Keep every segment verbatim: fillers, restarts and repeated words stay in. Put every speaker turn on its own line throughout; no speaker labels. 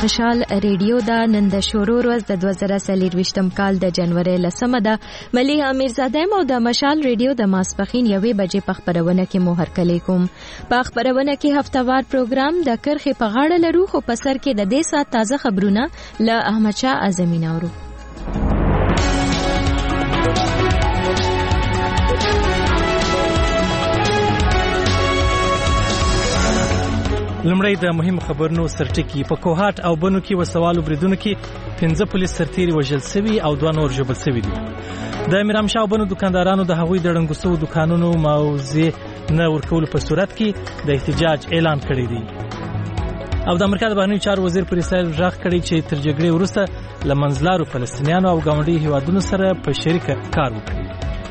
مشال ریډیو دا نن د شروع ورځ د دوه زره څلرویشتم کال د جنوري لسمه ده. ملي امیرزاده مو د مشال ریډیو د ماسپخین یوې بجې په خبرونه کې مو هرکلی کوم. په خبرونه کې هفتوار پروګرام د کرخې په غاړه لرو، خو په سر کې د دې سات تازه خبرونه له احمد شاه اعظمي نورو.
لمړی د مهم خبرونو سرټکی. په کوهات او بنو کې وسوالو بریدونو کې پنځه پولیس سرتیري وژل شوي او دوه نور ژوبل شوي دي. د میرامشاه بنو دکاندارانو د هغوی د ړنګو شوو دکانونو موضوع نه ورکولو په صورت کې د احتجاج اعلان کړی دی. او د امریکا د بهرنیو چارو وزیر پر اسرائیل غږ کړی چې تر جګړې وروسته له منځلارو فلسطینیانو او ګاونډي هیوادونو سره په شریکه کار وکړي.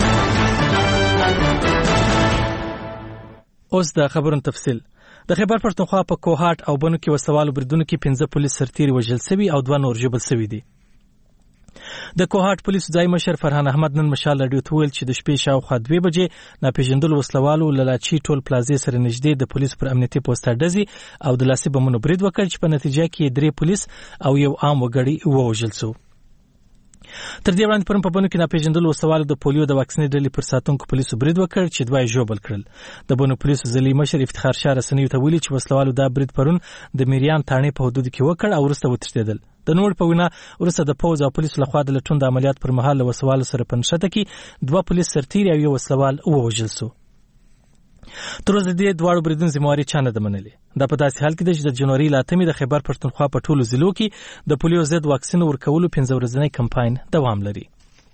اوس د خبرونو تفصیل. د خیبر پښتونخوا په کوهات او بنو کې وسوالو بریدونو کې پنځه پولیس سرتیري وژل شوي او دوه نور ژوبل شوي دي. د کوهات پولیسو ځای مشر فرحان احمد نن مشال راډیو ته ویل چې د شپې شاوخوا دوه بجې ناپېژندلو وسلوالو له لاچي ټول پلازې سره نږدې د پولیسو پر امنیتي پوسټ ډزې او د لاسي بمونو برید وکړ چې په نتیجه کې درې پولیس او یو عام وګړی ووژل شو. تر دې وړاندې پرون په بنو کې ناپېژندلو وسوالو د پولیو د واکسینې ډلې پر ساتونکو پولیسو برید وکړ چې دوه یې ژوبل کړل. د بنو پولیسو ضلعي مشر افتخار شاه رسنیو ته ویلي چې وسلوالو دا برید پرون د میریان تاڼې په حدودو کې وکړ او وروسته وتښتېدل. د نور په وینا وروسته د پوځ او پولیسو لخوا د لټون د عملیات پر مهال له وسوالو سره په نښته کې دوه پولیس سرتیري او یو وسلوال ووژل شو. تر اوسه دې دواړو بریدونو ذمہواري چا نه ده منلې. دا په داسې حال کې ده چې د جنوري له اتمې د خیبر پښتونخوا په ټولو ضلعو کې د پولیو ضد واکسین ورکولو پنځه ورځنی کمپاین دوام لري.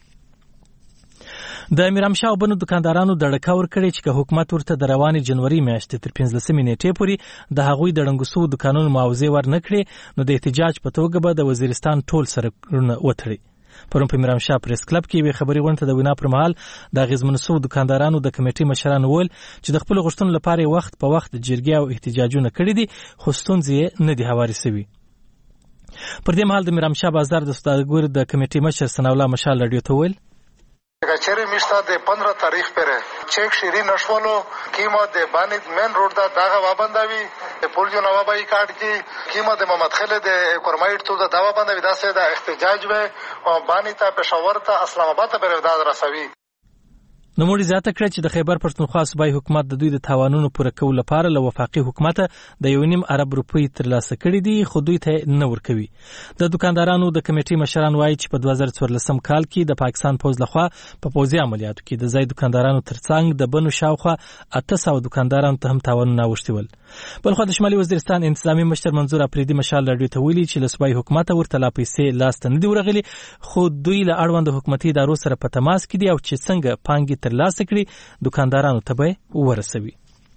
د میرامشاه بنو دکاندارانو د ډکا ورکړي چې که حکومت ورته د روانې جنوري میاشتې تر پنځلسمې نیټې پورې د هغوی د ړنګو شوو دکانونو معاوضې ور نه کړي نو د احتجاج په توګه به د وزیرستان ټول سړکونه وتړي. پرون په میرامشاه پریس کلب کې یوې خبري غونډې ته د وینا پر مهال د اغېزمنو شوو دکاندارانو د کمیټې مشرانو وویل چې د خپلو غوښتنو لپاره وخت په وخت جرګې او احتجاجونه کړي دي، خو ستونزې یې نه دي هوارې شوي. پر دې مهال د میرامشاه بازار د سوداګرو د کمیټې مشر ثناءالله مشال راډیو ته ویل
کچری میشتا د پندرہ تاریخ پر چیک شیری نشولو قیمت د بانید مین روډ دا داغه وابندوي پول جو نوابای کارت کی قیمت د محمد خالد د کورمایټ تو دا داوا بندوي دا سه د احتجاج و او بانیتا پېښور ته اسلام آباد ته پرېداد رسوي.
نوموړي زیاته کړه چې د خیبر پښتونخوا صوبایي حکومت د دوی د تاوانونو پوره کولو لپاره له وفاقي حکومت د یو نیم ارب روپۍ ترلاسه کړي دي، خو دوی ته نه ورکوي. د دکاندارانو د کمیټې مشران وایي چې په دوه زره څوارلسم کال کې د پاکستان پوځ لخوا په پوځي عملیاتو کې د ځای دکاندارانو ترڅنګ د بنو شاوخوا اته سوه دکاندارانو ته هم تاوانونه اوښتي ول. بلخوا د شمالي وزیرستان انتظامي مشر منظور اپریدي مشال راډیو ته ویلي چې له صوبایي حکومت ورته لا پیسې لاسته نه دي ورغلي، خو دوی له اړوند حکومتي ادارو سره په تماس کې دي او چې څنګه پانګې ترلاسه کړي دکاندارانو ته به ورسوي.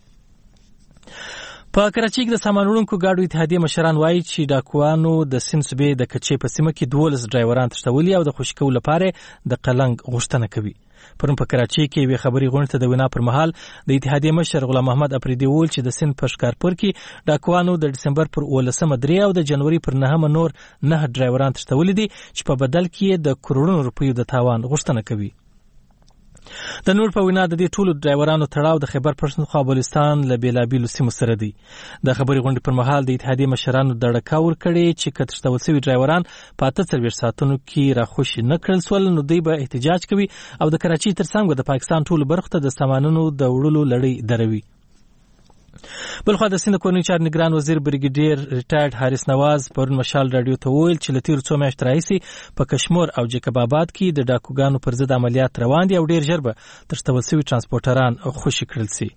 په کراچۍ کې د سامان وړونکو ګاډو اتحادیې مشران وایي چې ډاکوانو د سیند صوبې د کچې په سیمه کې دولس ډرایوران تښتولي او د خوشي کولو لپاره د قلنګ غوښتنه کوي. پرون په کراچۍ کې یوې خبري غونډې ته د وینا پر مهال د اتحادیې مشر غلام محمد اپریدي وویل چې د سیند په ښکارپور کې ډاکوانو د ډسمبر پر اوولسمه درې او د جنوري پر نهمه نور نه ډرایوران تښتولي دي چې په بدل کې د کروڑونو روپیو د تاوان غوښتنه کوي. د نور په وینا د دې ټولو ډرایورانو تړاو د خیبر پښتونخوا بلوچستان له بېلابېلو سیمو سره دی. د خبرې غونډې پر مهال د اتحادیې مشرانو د ډکا ورکړې چې که تښتول شوي ډرایوران په اته څلوېښت ساعتونو کې راخوشي نه کړل سول نو دوی به احتجاج کوي او د کراچۍ ترڅنګ به د پاکستان ټولو برخو ته د سامانونو د وړلو لړۍ دروي. بلخوا د سیند کورني چارو نگران وزیر بریګیډیر ریټایرډ حارث نواز پرون مشال راډیو ته وویل چې له تېرو څو میاشتو راهیسې په کشمور او جیکب آباد کې د ډاکوګانو پر ضد عملیات روان دي او ډېر ژر به تښتول شوي ټرانسپورټران خوشي کړل شي.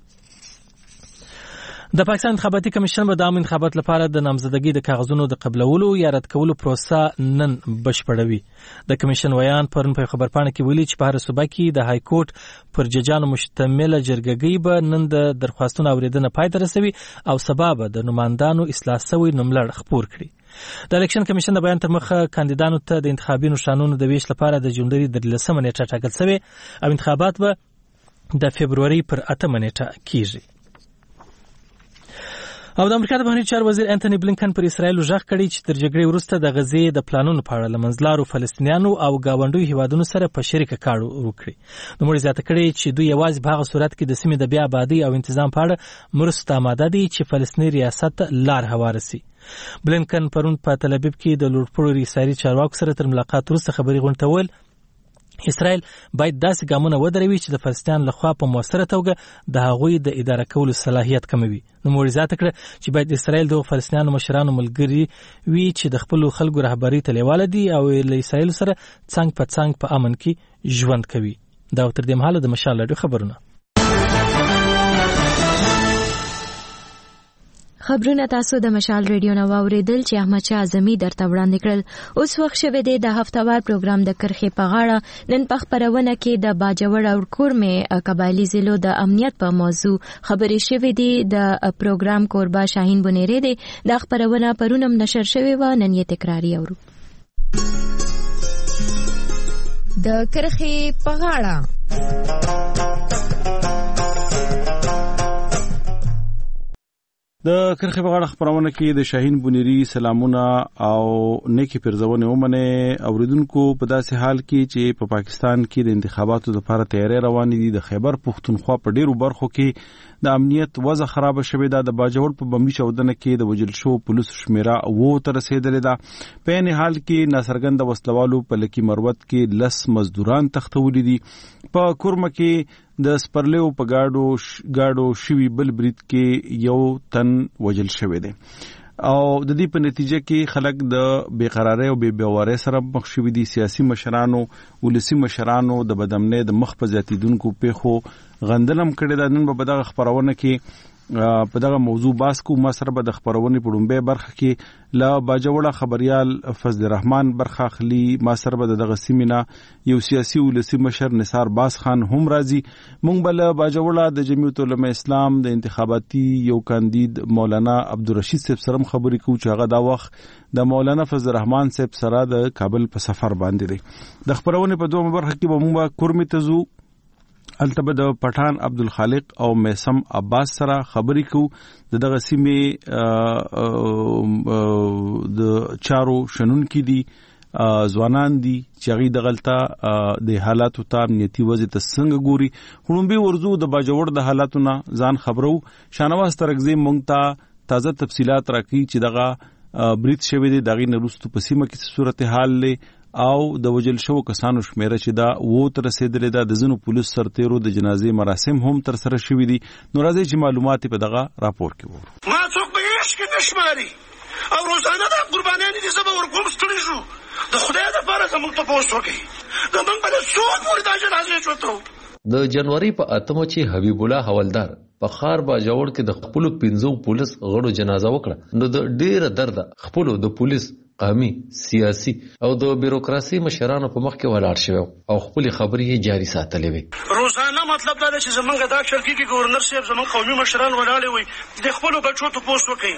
د پاکستان انتخاباتي کمیشن به د عامه انتخابات لپاره د نامزدګۍ د کاغذونو د قبلولو یا رد کولو پروسه نن بشپړوي. د کمیشن ویان پرون په خبرپاڼه کې ویلي چې په هره صوبه کې د های کورټ پر ججانو مشتمله جرګګۍ به نن د درخواستونو اوریدنه پای ته رسوي او سبا به د نمایندانو اصلاح شوی نوملړ خپور کړي. د الیکشن کمیشن د بیان تر مخه کاندیدانو ته د انتخابي نښانونو د ویش لپاره د جنوري د لسمه نیټه ټاکل شوې او انتخابات به د فبروري پر اتمه نیټه کیږي. او د امریکا د بهرنی چارو وزیر انټونی بلینکن پر اسرایل ژغ کړی چې تر جګړې وروسته د غزې د پلانونو په اړه لمنځلارو فلسطینیانو او گاونډیو هیوادونو سره په شریکه کار وکړي. نو موږ زیاته کړی چې دوی یوازې په هغه صورت کې د سیمې د بیا آبادی او تنظیم په اړه مرسته آماده دي چې فلسطیني ریاست لار هواره سي. بلینکن پرون په تل ابیب کې د لوړپوړو ریاستي چارواکو سره تر ملاقات وروسته خبري غونډول اسرائیل باید داسې ګامونه ودروي چې د فلسطین لخوا په موثره توګه د هغوی د اداره کولو صلاحیت کموي. نو موږ زیاته کړه چې باید اسرائیل د فلسطینیانو مشرانو ملګری وي چې د خپل خلکو رهبری ته لیواله دي او له اسرائیل سره څنګ په څنګ په امن کې ژوند کوي. دا تر دې مهاله د مشال راډیو خبرونه.
خبرونه تاسو د مشال ریډیو نو اوریدل چې احمد شاه اعظمي درته وړاندې کړل. اوس وخت شوه دی د هفتوار پروګرام د کرخې په غاړه. نن په خبرونه کې د باجوړ او کورمې قبایلی ضلعو د امنیت په موضوع خبرې شوې دي. د پروګرام کوربا شاهین بنيري دی. د خبرونه پرونم نشر شوې و، نن یې تکراری اورو. د کرخې په غاړه
د کرخې په غاړه خبرونه کې د شاهین بنيري سلامونه او نیکی پرځونه ومنه اوریدونکو په داسې حال کې چې په پا پاکستان کې د انتخاباتو لپاره تیاری روان دي. د خیبر پښتونخوا په ډیرو برخو کې د امنیت وضع خراب شوې ده. د باجوړ په بمبي چودنه کې د وجل شو پولیسو شمیره وو تر رسیدلې ده. په نه حال کې ناصرګند وسلوالو په لکی مروت کې لس مزدوران تختولې دي. په کورمه کې د سپرلیو په گاډو گاډو شوی بل برید کې یو تن وجل شوی دی او د دې په نتیجه کې خلک د بیقراری او بے باورۍ سره مخ شوي دي. سیاسي مشرانو ولسی مشرانو د بدامنۍ د مخ په زیاتیدونکو پیښو غندلم کړي ده. نن په دغه خبرونه کې په دغه موضوع باس کو ما سره به د خبرونه په ډومبه برخه کې لا باجوړه خبريال فضل الرحمن برخه خلی ما سره به دغه سیمینه یو سیاسي ولسی مشر نثار باس خان هم راځي. مونږ بل باجوړه د جمعیت العلماء اسلام د انتخاباتي یو کاندید مولانا عبدالرشید صاحب سره خبرې کوو چې هغه دا وخت د مولانا فضل الرحمن صاحب سره د کابل په سفر باندې دی. د خبرونه په دوه برخه کې به مونږ کورمې تزو التبه د پټان عبدالخالق او میسم عباس سره خبرې کوو. د دغه سیمې د چارو شنن کې دي ځوانان دي چې غي دغلطه د حالاتو ته امنیتي وضع ته څنګه ګوري. خړومبي ورزو د باجوړ د حالاتونه ځان خبرو. شانواز ترغزي مونږ ته تازه تفصيلات راکړي چې دغه بریټ شوی دی دغه نرستو په سیمه کې صورتحال له او د وجل شو کسانو شمیره چې دا وو تر رسیدلې ده. د زنو پولیس سرتیرو د جنازې مراسم هم تر سره شوې دي. نو راځي چې معلومات په دغه راپور کې وورو.
ما څوک به هیڅ کې نشماري او روزانه د قربانیانو دي سبا ورکوم ستړي شو. د خدای د لپاره زموږ ته پوښتنه وکړي د موږ بل څوک ورته د جنازې شوته.
د جنوري په اتمه چې حبیب الله حوالدار په خار باجوړ کې د خپل پنځو پولیس غړو جنازه وکړه. نو د ډیره درد خپل د پولیس قومي سیاسي او د بیروکراسي مشرانو په مخ کې ولاړ شو او خپل خبرې جاری ساتلې وي.
روزانه مطلب دا چې زمونږ د اکشن کې گورنر صاحب زمونږ قومي مشران ولاړ وي د خپل بچو ته پوسټ وکړي.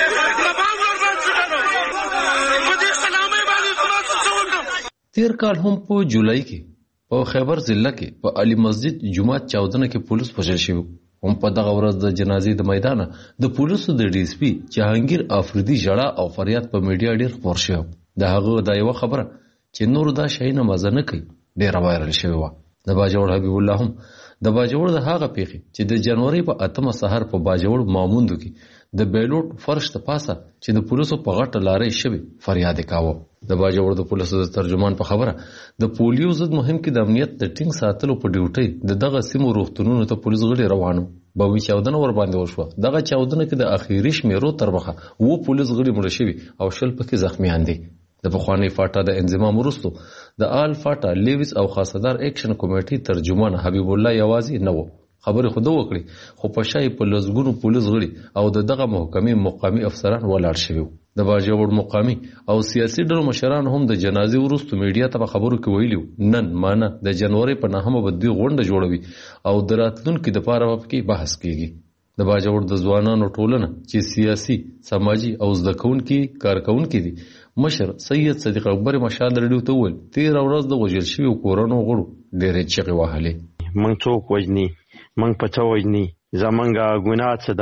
تیر کال هم په جولای کې په خیبر ضلع کې په علي مسجد جمعه چودنه کې پولیس وژل شو. هم په دغه ورځ د جنازې د میدان د پولیسو د ډي اس پی جهانگیر افریدي جړه او فریاد په میډیا ډیر خبر شو. د هغه د یو خبره چې نور دا شي نه مزه نه کوي ډیر وایرل شوی و. د باجوړ حبیب الله هم د باجوړ د هغه پیخي چې د جنوري په اتمه سحر په باجوړ ماموندو کې د بیلوټ فرش ته پاسه چې د پولیسو په غټه لارې شوی فریاد کاوه. د باجوړ د پولیسو د ترجمان په خبره د پولیو ضد مهم کې د امنیت د ټینګ ساتلو په ډیوټي د دغه سیمو روغتونونو ته پولیس غړي روانو. به وی چودنه ور باندې وشو. دغه چودنه کې د اخیری شمیرو تر مخه وو پولیس غړي مړ شوی او شل پکې زخمیان دي. د بخوانی فاټا د انضمام وروسته د آل فاټا لیویس او خاصدار اکشن کمیټې ترجمان حبیب الله یوازې نه و خبرې خود وکړي خو په شای په لزګونو پولیس غړي او دغه محکمې مقامي افسران ولاړ شوی. د باجوړ مقامي او سیاسي ډلو مشران هم د جنازې وروسته میډیا ته خبرو کې ویلي نن مانه د جنوري په نهمه بدوی غونډه جوړوي او د راتلونکو د پاره په بحث کیږي. د باجوړ د ځوانانو ټولنه چې سیاسي سماجی او زده کوونکي کارکونکي دي مشر سید صدیق اکبر مشال رډیو ته ول تیر ورځ د وژل شوی کورونو غړو ډېرې چغې وهلې.
من څوک وجني من په څو وجني زمونږه ګناه څه ده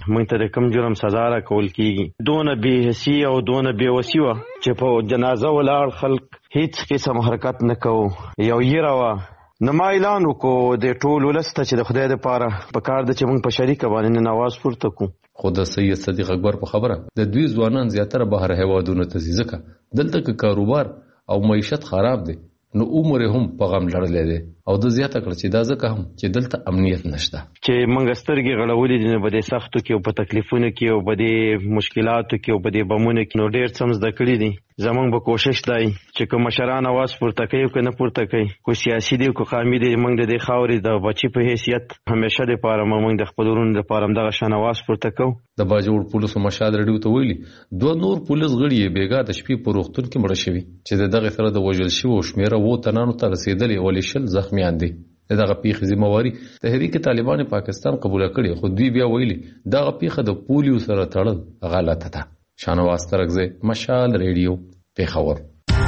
موږ ته د کوم جرم سزا راکول کیږي. دونه بې حسی او دونه بې وسی وه چې په جنازه ولاړ خلک هیڅ قسم حرکت نه کوو. یو یره وه. نو ما اعلان وکړو د ټول ولس ته چې د خدای دپاره په کار ده چې موږ په شریکه باندې نن اواز پورته کړو.
خو د سید صدیق اکبر په خبره د دوی ځوانان زیاتره بهر هیوادونو ته ځي، ځکه دلته که کاروبار او معیشت خراب دی نو عمر هم په غم لړلی دی. او د زیاته کړ چې دا ځکه هم چې دلته امنیت نشته،
چې موږ سترګې غړولې دي نو په دې سختو کې او په تکلیفونو کې او په دې مشکلاتو کې او په دې بمونو کې نو ډېر څه زده کړي دي. زمونږ به کوشش دی چې که مشران اواز پورته کوي او که نه پورته کوي، کو سیاسي دی او که قومي دی، موږ د دې خاورې د بچي په حیثیت همیشه دپاره موږ د خپل ورونو دپاره همدغه شان اواز پورته کوو.
د باجوړ پولیسو مشال رډیو ته ویلي دوه نور پولیس غړي یې بېګا د شپې په روغتون کې مړه شوي چې د دغې سره د وژل شویو شمېره اووه تنانو ته رسېدلې، ولې شل زخمیان دي. د دغه پیښې ذمہواري تحریک طالبان پاکستان قبوله کړې، خو دوی بیا ویلي دغه پیښه د پولیو سره تړل غلطه ده. شانواز ترکزی، مشال ریډیو، پیښور.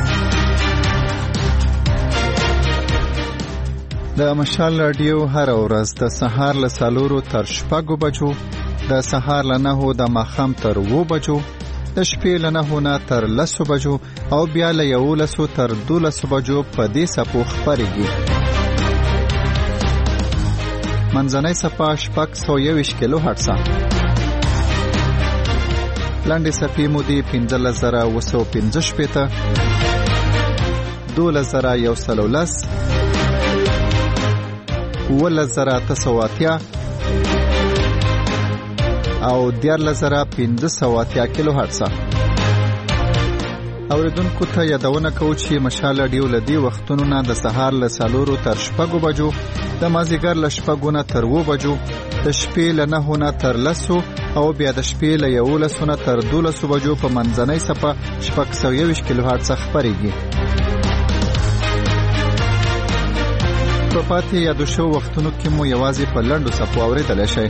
د مشال رادیو هر ورځ د سهار له څلورو تر شپږو بجو، د سهار له نهو د ماښام تر اووه بجو، د شپې له نهو نه تر لسو بجو او بیا له یولسو تر دولسو بجو په دې څپو خپرېږي. منځنۍ څپه شپږ سوه یوویشت کیلو هرټزه، لنډې څپې مودې پنځلس زره اووه سوه پنځه شپېته، دولس زره یو سل او لس، اوولس زره اته سوه اتیا او دیارلس زره پنځه سوه اتیا کیلو هرټزه. اوریدونکو ته یادونه کوو چې مشال رادیو له دې وختونو نه د سهار له څلورو تر شپږو بجو، د مازدیګر له شپږو نه تر اووه بجو، د شپې له نهو نه تر لسو او بیا د شپې له یولسو نه تر دولسو بجو په منځنۍ څپه شپږ سوه یوویشت کیلو هرټزه خپرېږي. په پاتې یادو شوو وختونو کې مو یوازې په لنډو څپو اورېدلی شئ.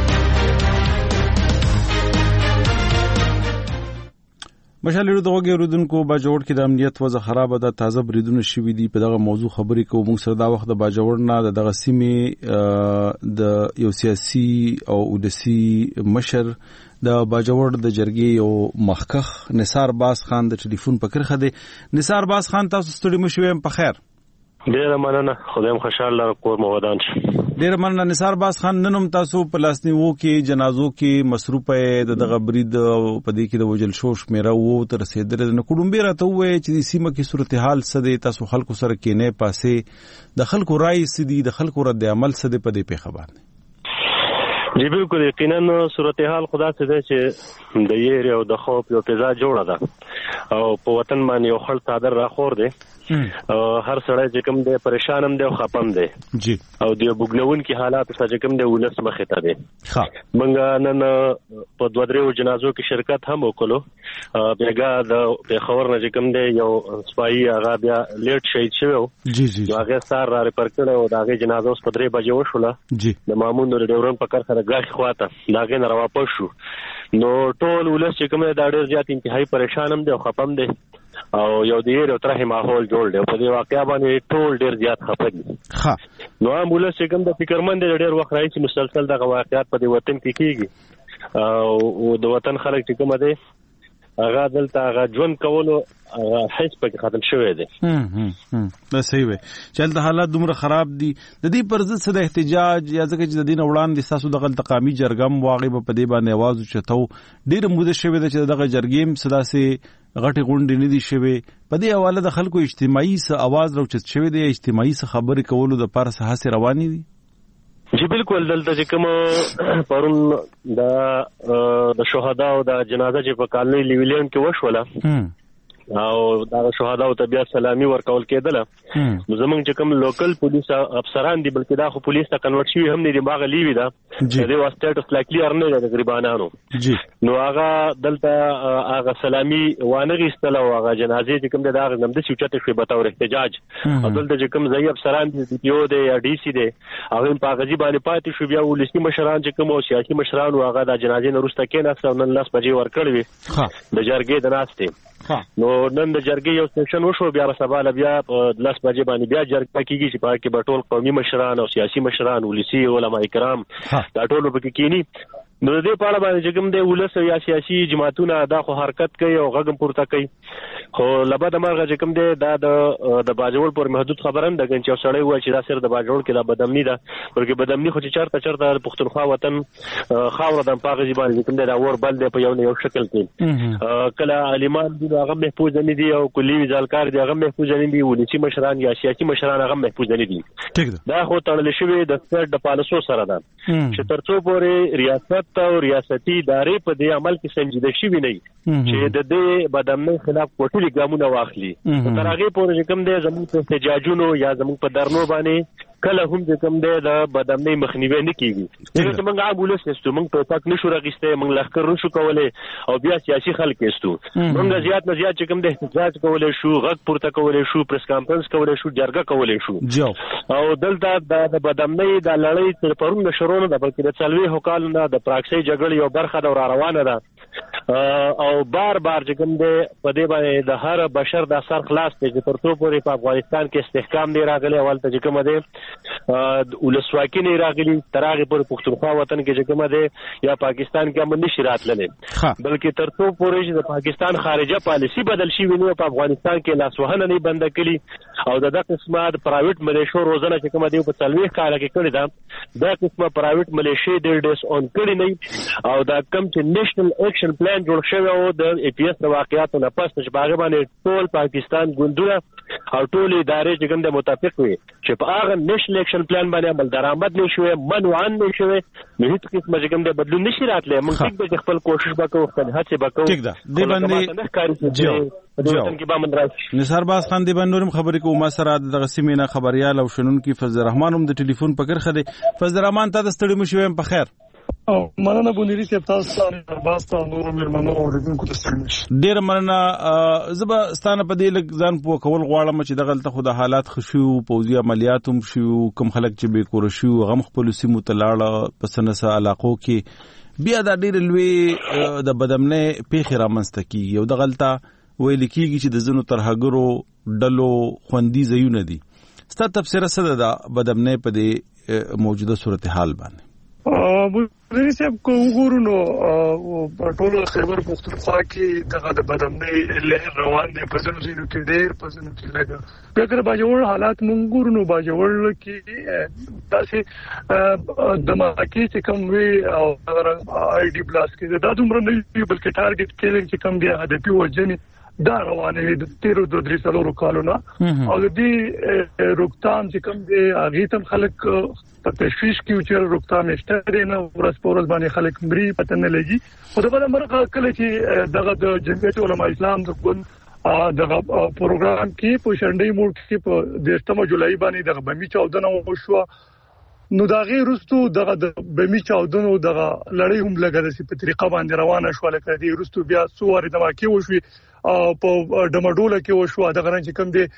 مشال ریډیو د غوږی اورېدونکو باجوړ کې د امنیت وضع خرابه ده، تازه بریدونه شوي دي. په دغه موضوع خبرې کوو. موږ سره دا وخت د باجوړ نه د دغه سیمې د یو سیاسي او ولسي مشر د باجوړ د جرګې یو مخکخ نثار باز خان د ټلیفون په کرخه دی. نثار باز خان، تاسو ستړي مه شوئ، په خیر؟
ډیره مننه، خدای مو خوشحاله کور مو ودان شي.
ډیره مننه نثار باز خان. نن هم تاسو په لاسنیوو کې جنازو کې مصروفه د دغه برید په دې کې د وژل شو شمېره اووه ته رسېدلې ده. نو کوډمبې راته ووایه چې د سیمه کې صورتحال څه دی، تاسو خلکو سره کینې پاسې د خلکو رایې څه دي، د خلکو رد عمل څه دی په دې پیښه باندې؟
جی بالکل، یقینا صورتحال خدا څه دی چې د یېرې او د خوف یو فضا جوړه ده او په وطن باندې یو خړ څادر راخور دی. هر سړی چې کوم دی پریشان هم دی او خپم دی
جی
او د بوګنونکي حالات څخه چې کوم دی ولس مخې ته دی. موږ نن په دوه درېو جنازو کې شرکت هم وکړو. بیګا د پیښور نه چې کوم دی یو سپایي هغه بیا لیټ شهید شوی و، هغې سار را ریپر کړی او د هغې جنازه اوس په درې بجې وشوله. د مامون د ډیورن په کرښه د ګاښې خواته د هغې نه راواپس شو. نو ټول ولس چې کوم دی دا ډېر زیات انتهایي پریشان هم دی او خپم دی او یو د یېرې او ترهې ماحول جوړ دی او په دې واقعه باندې ټول ډېر زیات خفه دي. نو عام ولس چې کوم د فکرمند دی ډېر وخت راهیسې مسلسل دغه واقعات په دې وطن کې کېږي او د وطن خلک چې کومه دی هغه دلته هغه ژوند کولو هغه حس پکې ختم شوی دی.
دا صحیح وی چې هلته حالات دومره خراب دي. د دې پر ضد څه د احتجاج یا ځکه چې د دې نه وړاندې ستاسو دغه التقامي جرګه هم واقع به په دې باندې اواز اوچتو، ډېره موده شوې ده چې دغه جرګې هم څه داسې غټې غونډې نه دي شوې. په دې حواله د خلکو اجتماعي څه اواز راوچت شوی دی، اجتماعي څه خبرې کولو دپاره څه هڅې روانې دي؟
جی بالکل، دلته چې کوم پرون د د شهداو د جنازه چې په کالنۍ لیویلین کې وشوله او دا شهداو ته بیا سلامي ورکول کېدله، نو زمونږ چې کوم لوکل پولیس افسران دي بلکې دا خو پولیس ته کنورټ شوي هم نه دي، هغه لیوي ده د دې واسطه لا کلیر نه دی د غریبانانو. نو هغه دلته هغه سلامي وانه غیستله او هغه جنازې چې کوم دی د هغه نمده سوچته شوې به طور احتجاج او دلته چې کوم ځایي افسران دي ډي پي او دی یا ډي سي دی هغه هم په هغه ځای باندې پاتې شو. بیا ولسي مشران چې کوم او سیاسي مشران و هغه د جنازې نه وروسته کېناستل او نن لس بجې ورکړې وې د جرګې د ناستې. نو نن د جرګې یو سیشن وشو، بیا سبا له بیا لس بجې باندې بیا جرګه کېږي چې په هغې کې به ټول قومي مشران او سیاسي مشران، ولسي علما کرام دا ټول پکې کېني نو د دې په اړه باندې چې کوم دی ولس یا سیاسي جماعتونه دا خو حرکت کوي او غږ پورته کوي خو لبد مرغه چې کوم دی دا د د باجوړ پر محدود خبره نه ده چې سړی وایي چې دا سر د باجوړ کې دا بدامني ده بلکې بدامني خو چې چارته چارته پښتونخوا وطن خاور د پاغه ځبان چې کوم دی دا ور بل دی په یو نه یو شکل کې کله عالمان دي هغه محفوظ نه دي او کلی وزالکار دي هغه محفوظ نه دي ولسی مشران یا سیاسي مشران هغه محفوظ نه دي دا خو تړل شوی د سټ د پالیسو سره ده چې ترڅو پورې ریاست او ریاستي ادارې په دې عمل کې سنجیده شي نه چې د دې بدامنۍ خلاف کوټلي ګامونه واخلي تر هغه پورې کوم دی زموږ په احتجاجونو یا زموږ په درنو باندې کله هم چې کوم دی د بدامنۍ مخنیوي نه کیږي چې موږ عام ولس نشو موږ په پاک نشو راغسته موږ لخر نشو کولای او بیا سیاسي خلک استو موږ زیات نه زیات چې کوم دی احتجاج کولای شو غږ پورته کولای شو پریس کانفرنس کولای شو جرګه کولای شو او دلته د بدامنۍ د لړۍ تر پرون شروع نه بلکې د څلوي حکال نه د پراکسي جګړې یو برخه د روانه ده او بار بار چې کوم دی په دې باندې د هر بشر د اثر خلاص دی چې ترڅو پورې په افغانستان کې استحکام دی راغلی اول ته چې کوم دی ولسواکي نه راغلی تر هغه پورې پښتونخوا وطن کې چې کوم دی یا پاکستان کې امن نشي راتللی بلکې ترڅو پورې چې د پاکستان خارجه پالیسي بدل شي ویني په افغانستان کې لاسوهنه نه بند کړي او د دغه قسمه د پرایویټ ملیشو روزنه چې کوم دی په څلوي کال کې کړی دا د قسمه پرایویټ ملیشي د ډیس اون کړی نه او دا کم چې نېشنل اکشن پلان جوړ شوی او د ای پی ایس د واقعیاتو نه پس چې باغ باندې ټول پاکستان ګوندونه او ټول ادارې چې کوم د متفق وي چې په هغه نېشنل اکشن پلان باندې عمل درآمد نشوي منوعن نشوي نو هیڅ قسمه چې کوم د بدلون نشي راتلی موږ ټیک به خپل کوشش وکړو خپل هڅه وکړو
ټیک ده د باندې جو نثار باز خان دی باندې نورم خبرې کوم ما سره د غسیمینه خبريال او شنن کی فضل الرحمن هم د ټلیفون پکړ خده فضل الرحمن ته د ستړي مشوم په خیر
او مننه بونیری چې تاسو ته باستا نور مېرمنو اوریدونکو ته ستړي
ډیر مننه زبا ستانه په دې لګ ځان په کول غواړم چې د غلطه خو د حالات خشو پوزي عملیات هم شو کوم خلک چې به کور شو غم خپل سیمو تلاړه پسنسه علاقو کې بیا د ډیر لوی د بدامنۍ پیخي رامنځته کی یو د غلطه ویل کیږي چې د زنو ترهګرو ډلو خوندي زيونه دي ست تفسیر سره د بدامنۍ په دې موجوده صورتحال باندې
بونیری صاحب کو وګورو په ټول خیبر پختونخوا کې دغه د بدامنۍ لهر روان دی په ځینو ځینو کې ډېر په ځینو کې لږ بیا کله باجوړ حالات مونږ ګورو نو باجوړ کې تاسو د ماکي چې کوم وی او آی ډي پلاس کې دا دومره نه وي بلکې ټارګټ کېلینګ چې کوم دی هدفي وجنې دا روانه وي د تیرو دوه درې سالو کالونه او د دې روکتام چې کوم دی هغه تم خلک په تشویش کې چې روکتام نشته نه ورس پورز باندې خلک مري پته نه لګي خو دغه مرغه کله چې دغه د جمعیت علماء اسلام د ګوند دغه پروګرام کې په شنډي موډ کې په دیشتمه جولای باندې دغه بمی چاودنه وشو نو دا غیر رستو دغه د بمی چاودنو دغه لړۍ هم لګره په طریقه باندې روانه شو لکه دی رستو بیا سوار د واقع وشوي په ډمډوله کې وشو دا غران چې کوم دی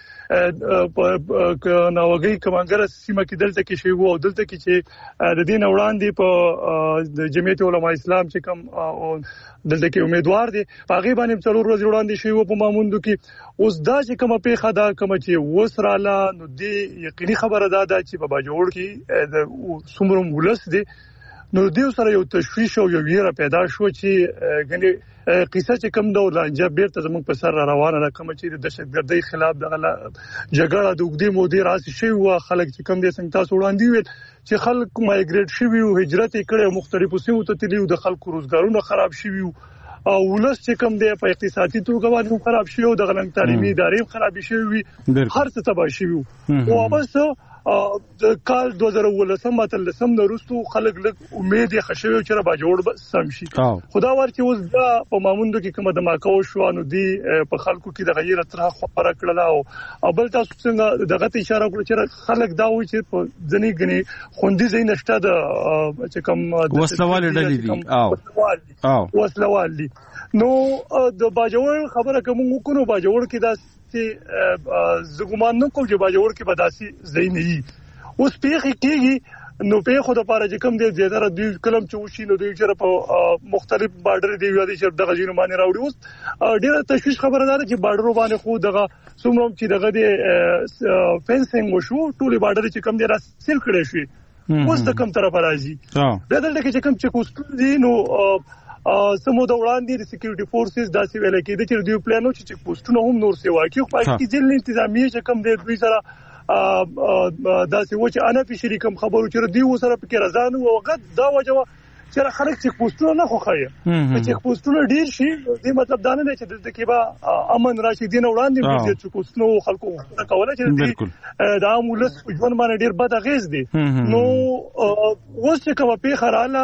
په ناوګي کمانګر سیمه کې دلته کې شی وو دلته کې چې د دین وړاندې په د جمعیت علماء اسلام چې کوم دلته کې امیدوار دي هغه باندې څلور ورځې وړاندې شی وو په ماموندو کې اوس دا چې کومه پیښه دا کومه چې وسراله نو دی یقیني خبره ده چې په باجوړ کې د سومروم ولس دي نو دیو سره یو تشویش او یو ویره پیدا شو چې غني قصه چې کوم ډول رانجه بیرته زموږ په سر روانه ده کوم چې د دهشتګردۍ خلاف دغه جګړه د وګړي مودي راځي شي او خلک چې کوم دي څنګه تاسو وړاندې ویل چې خلک مایګریټ شي او هجرت کړي مختلفو سیمو ته تللی او د خلکو روزګارونه خراب شي او ولس چې کوم دی په اقتصادي توګه باندې خراب شي او د غلنګ تعلیمي ادارې خراب شي وي هر څه تباہ شي او اوبسه د کال دوه زره ولسم متل سم نورستو خلک لږ امید یې خښوي چې را باجوړ سم شي خدا ورته اوس دا په ماموندو کې کومه د ماکو شو نو دی په خلکو کې د غیر تر خبره کړله او بل تاسو څنګه دغه اشاره وکړه چې خلک دا وایي چې په ځنی غني خوندي زین نشته د چې کوم
وسلوال ډلې دي
او وسلوال دي نو د باجوړ خبره کوم وکړو باجوړ کې دا چې زګومان نو کوم چې باجوړ کې بداسي زینې اوس پیخي کېږي نو په خو د پاره چې کوم دی زیاتره دوی کلم چې وشي نو دوی چې په مختلف بارډر دی یادي چې دغه جنو باندې راوړي اوس ډیره تشویش خبره ده چې بارډر باندې خو دغه څومره چې دغه دی فینسینګ وشو ټولي بارډر چې کوم دی را سیل کړي شي اوس د کوم طرف راځي بیا دلته کې چې کوم چې کوستل دي نو سمو د وړاندې د سکیورټي فورسز داسې ویل کېده چې دوی پلانو چې پوسټونه هم نور سیوا کوي خو پاکي ځل انتظامیه چې کوم د دوی سره داسې و چې انا په شریکم خبرو چې دوی وسره پکې راځانو او غد دا وجه چې خلک چې پوسټونه نه خوخایي چې پوسټونه ډیر شي دې مطلب دا نه چې د کېبا امن راشي دین وړاندې چې پوسټونه خلکو نه کوله چې دا مولس ژوند باندې ډیر بد اغیز دي نو اوس چې کومه په خراله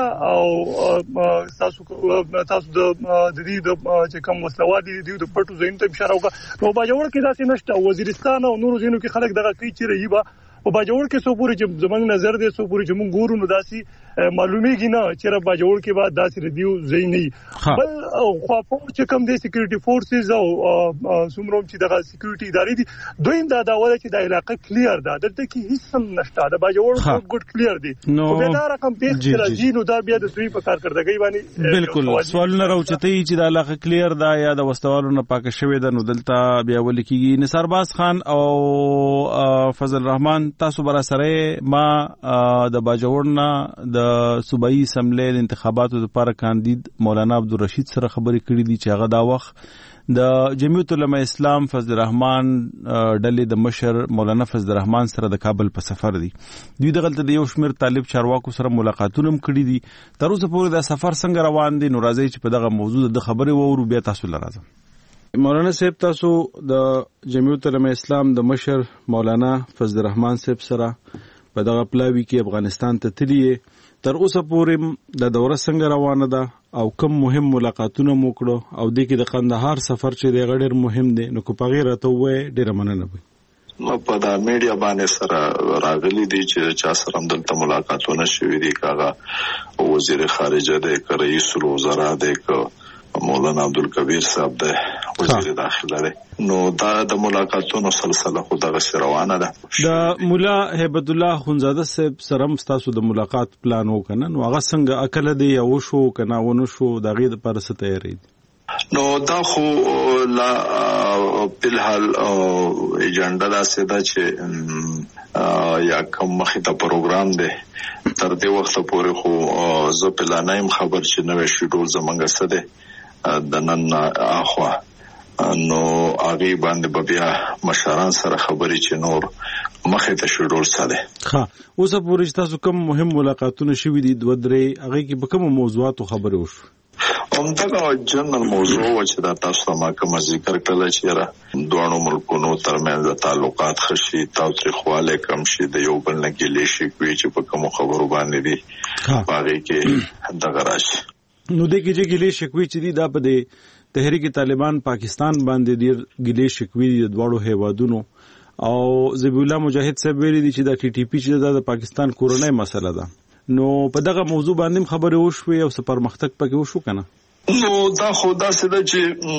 او تاسو تاسو د دې د چې کوم مسلوادي دي د پټو زین ته اشاره وکړه نو باجوړ کې داسې نشته وزیرستان او نورو زینو کې خلک دغه کوي چې رہیبا او باجوړ کې سو پوری چې زمنګ نظر دې سو پوری چې مونږ ګورو نو داسي معلومیږي نه چې را باجوړ کې بعد داسې ردیو زین نه بل خو په چې کوم دي سکیورټي فورسز او سمروم چې دغه سکیورټي ادارې دي دویم دا دا وایي چې د علاقې کلیر ده دلته کې هیڅ هم نشته د باجوړ ګډ کلیر دي او به دا رقم پیښ راځي نو دا بیا د دوی په کار کړدګي باندې
بالکل سوال نه راوچتي چې د علاقې کلیر ده یا د وستوالو نه پاک شوی ده نو دلته بیا ولیکي نثار باز خان او فضل الرحمن تاسو برا سره ما د باجوړ نه د صوبایي اسمبلی د انتخاباتو لپاره کاندید مولانا عبدالرشید سره خبرې کړې دي چې هغه دا وخت د جمعیت العلماء اسلام فضل الرحمن ډلې د مشر مولانا فضل الرحمن سره د کابل په سفر دي دوی دغلته د یو شمېر طالب چارواکو سره ملاقاتونه هم کړي دي تر اوسه پورې دا سفر څنګه روان دي نو راځي چې په دغه موضوع د خبرې وورو بیا تاسو لراځم مولانا صاحب تاسو د جمعیت العلماء اسلام د مشر مولانا فضل الرحمن صاحب سره په دغه پلاوی کې افغانستان ته تللی تر اوسه پورې د دوره څنګه روانه ده او کوم مهم ملاقاتونه مو کړو او د کې د قندهار سفر چې د غډر مهم دی نو کو پغیر ته وې ډیره مننه وي
نو په دا میډیا باندې سره راغلي دي چې چا سره هم دلته ملاقاتونه شوي دي کاغه وزیر خارجه دی رئیس الوزرا دی مولانا عبدالکبیر صاحب دی وزیر داخله دی نو دا د ملاقاتونو سلسله خو دغه روانه ده
د مولا هیبت الله خونزاده صاحب سره مستاسو د ملاقات پلان وکنه نو هغه څنګه عقل دی یو شو کنه ونه شو دغه د پر څه تیاری دي
نو دا خو لا په حال ایجنډا دا ساده چې یا کوم مخه ته پروګرام دی تر دې وخت پورې خو زه پلانایم خبر چې نوې شیډول زمونږ سره د نن اخوا نو هغه باندې بیا مشران سره خبرې چې نور مخه ته شروع سره
ها اوس پورې تاسو کوم مهم ملاقاتونه شوي دي دوه درې هغه کې په کوم موضوعاتو خبرې وشو
همدغه جنرال موضوع و چې دا تاسو ما کوم ذکر کړل چې را دوه ملکونو ترمنځ تعلقات خشي تاوتریخواله کم شي د یو بل نه ګیلې شي کوي چې په کوم خبرو باندې دي هغه کې دغه راشي
نو د کې چې ګیلې شکوي چې دا په دې تحریک طالبان پاکستان باندې ډیر ګیلې شکوي د دوړو هیوادونو او ذبیح الله مجاهد صاحب ویلي دي چې د ټي ټي پی چې د پاکستان کورنۍ مسله ده نو په دغه موضوع باندې خبرې وشوي او سپر مختک پکې وشو کنه
نو دا خو دا څه ده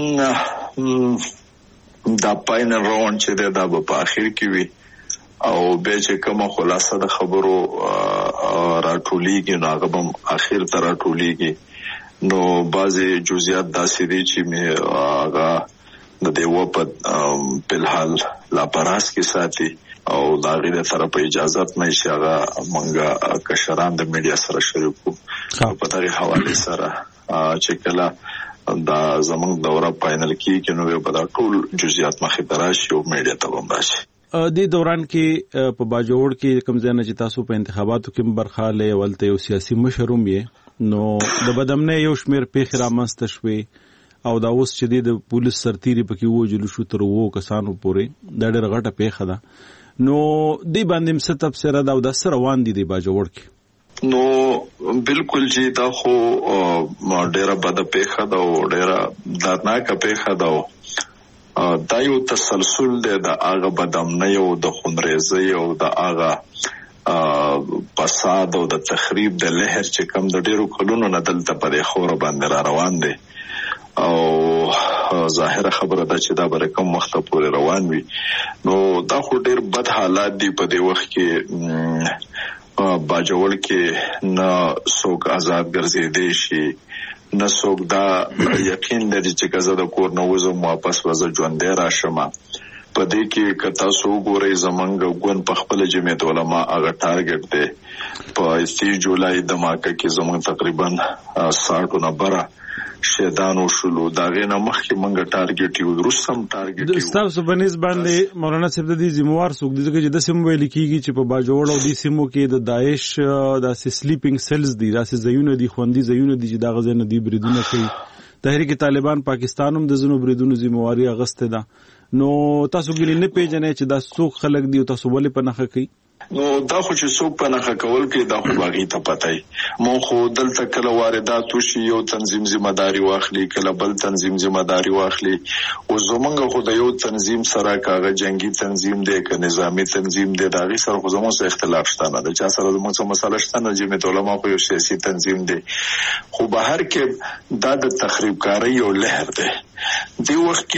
چې دا پاینل راوند چې دا په اخر کې وي او به چې کومه خلاصه د خبرو راټولېږي نو هغه به اخر ته راټولېږي نو بعضی جزئیات داسې دي چې مې هغه د دیو په بلحال لاپراس کې ساتي او دا غیر طرف اجازه نه شي هغه مونږه کشران د میډیا سره شریکو په دغه حواله سره چې کله دا زمونږ دوره فائنل کې نو په دا ټول جزئیات مخې ته راشي او میډیا ته هم راشي
د دوران کې په باجوړ کې کوم ځای نه چې تاسو په انتخاباتو کې برخه لې ولته یو سیاسي مشروم یې نو د بدمنه یو شمیر پیښ را مست شوي او دا اوس چې د پولیس سرتيري پکې وجلو شو تر وو کسانو پورې دا ډېر غټه پیښه ده نو دی باندې څه تفسیر دا د سره روان دي د باجوړ کې
نو بالکل چې دا خو ډېر بد پیښه ده او ډېر دردناک پیښه ده دا یو تسلسل دی د هغه بدمنه یو د خونریزۍ او د هغه فساد او د تخریب د لهر چې کم د ډیرو کلونو نه دلته په خوره باندې را روان دي او ظاهره خبره ده چې دا به کوم وخت پورې روان وي نو دا خو ډیر بد حالات دي په دې وخت کې باجوړ کې نه څوک آزاد ګرځېدي شي نه څوک دا یقین لري چې کزه د کور نه وځم واپس وځم ژوندې راشم په دې کې کتا سو ګورې زمنګ ګون په خپل جمعیت علماء هغه ټارګټ دی په سی جولای د ماکه کې زموږ تقریبا ساټو نه بره شهدانو شلو دا غینه مخکې منګه ټارګټ یو درستم ټارګټ یو
تاسو بنس باندې مولانا صاحب د دې ذمہوار څوک دي چې د سیمو ویل کیږي چې په باجوړ او د سیمو کې د داعش د سلیپینګ سیلز دي داسې زیونه دي خوندي زیونه دي چې دا غزنه دي بریدونه کوي تحریک طالبان پاکستان هم د زنو بریدونو ذمہواری اغسته ده نو تاسو ګینه نه پیژنې چې دا څوک خلک دي او تاسو ولې په نخښه کوي
نو دا خو چې څوک په نخښه کول کې دا خو باغی ته پتاي مو خو دلته کله واردات وشي یو تنظیم ذمہداري واخلي کله بل تنظیم ذمہداري واخلي او زمونږ خو د یو تنظیم سره کاغه جنگي تنظیم دی که نظامی تنظیم دی دا غي سره خو زموږ سره اختلاف شته نه د چا سره زموږ سره مسله شته نه جمعیت علما خو یو سیاسي تنظیم دی خو بهر کې دا د تخریب کاری یو لهر دی دی وخت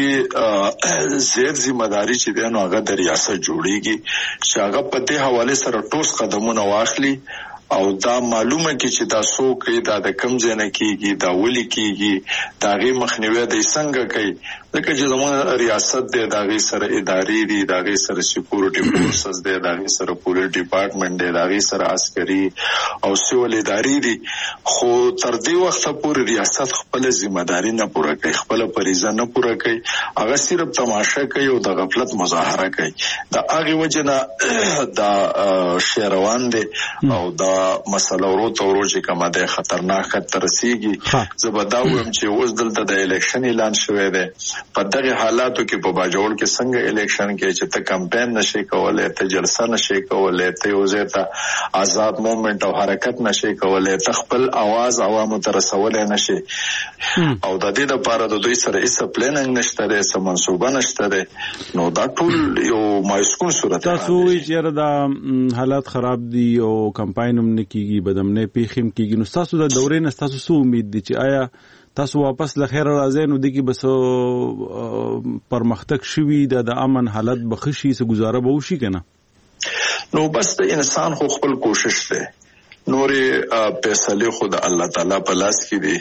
کې زیر ذمہداري چې دی نو هغه د ریاست جوړیږي چې هغه په دې حواله سره ټوس قدمونه واخلي او دا معلومه کی چې دا څوک دا د کم ځای نه کیږي دا ولي کیږي دا غي مخنیوي د څنګه کوي ځکه چې زموږ ریاست دی دا غي سره اداري دي دا غي سره سکیورټي فورسز دی دا غي سره پولیس ډپارټمنټ دی دا غي سره عسکري او سیول اداري دي خو تر دې وخت پورې ریاست خپل ځمېداري نه پوره کوي خپل فریضه نه پوره کوي هغه صرف تماشا کوي او د غفلت مظاهره کوي دا هغه وجنه دا شهروان دی او دا مسله ورو ته ورو چې کومه ده خطرناک تر رسیږي زبداوم چې اوس دلته د الیکشن اعلان شوی دی په دغه حالاتو کې په باجوړ کې څنګه الیکشن کې چې ته کمپاین نشي کولای ته جلسه نشي کولای ته یو ځای آزاد موومېنټ او حرکت نشي کولای ته خپل आवाज عوامو ته رسولای نشي او د دې لپاره د دوی سره هیڅ پلانینګ نشته ده هیڅ منصوبه نشته ده نو دا ټول یو مایسکون صورت
تاسو چې دا حالات خراب دي او کمپاین نکیږي بدمنه پیخم کیږي نو تاسو د دورې نه تاسو سو امید دي چې آیا تاسو واپس له خیر راځي نو دغه بس پرمختګ شوي د امن حالت بخشي سه گزاره به وشي کنه
نو بس د انسان خو خپل کوشش ده نورې فیصله خود الله تعالی په لاس کې دي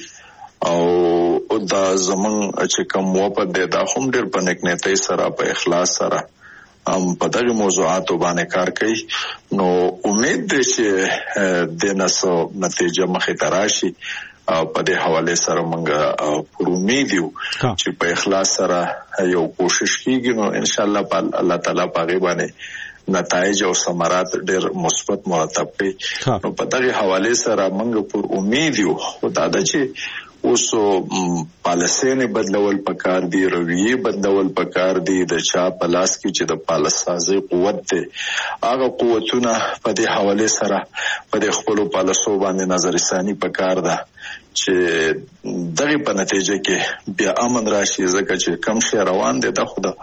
او دا زمون چې کوم وپد ده دا هم ډېر په نیکنیتۍ سره په اخلاص سره ام په دغه موضوعاتو باندې کار کوي نو امید ده چې د نسو نتیجه مخې ته راشي او په دې حواله سره موږ پر امید یو چې په اخلاص سره یو کوشش کیږي نو ان شاء الله په الله تعالی په باندې نتایج او ثمرات ډېر مثبت مرتب کړي نو په دغه حواله سره موږ پر امید یو خدای دا چې اوسو پالیسي بدلول پکار دي رویه بدلول پکار دي د چا پلاس کې چې د پالیسازي قوت دي هغه قوتونه په دې حواله سره په خپل پالیسو باندې نظر ثاني پکار ده چې دغه په نتیجه کې بیا امن راشي ځکه چې کم شي روان دي د خدا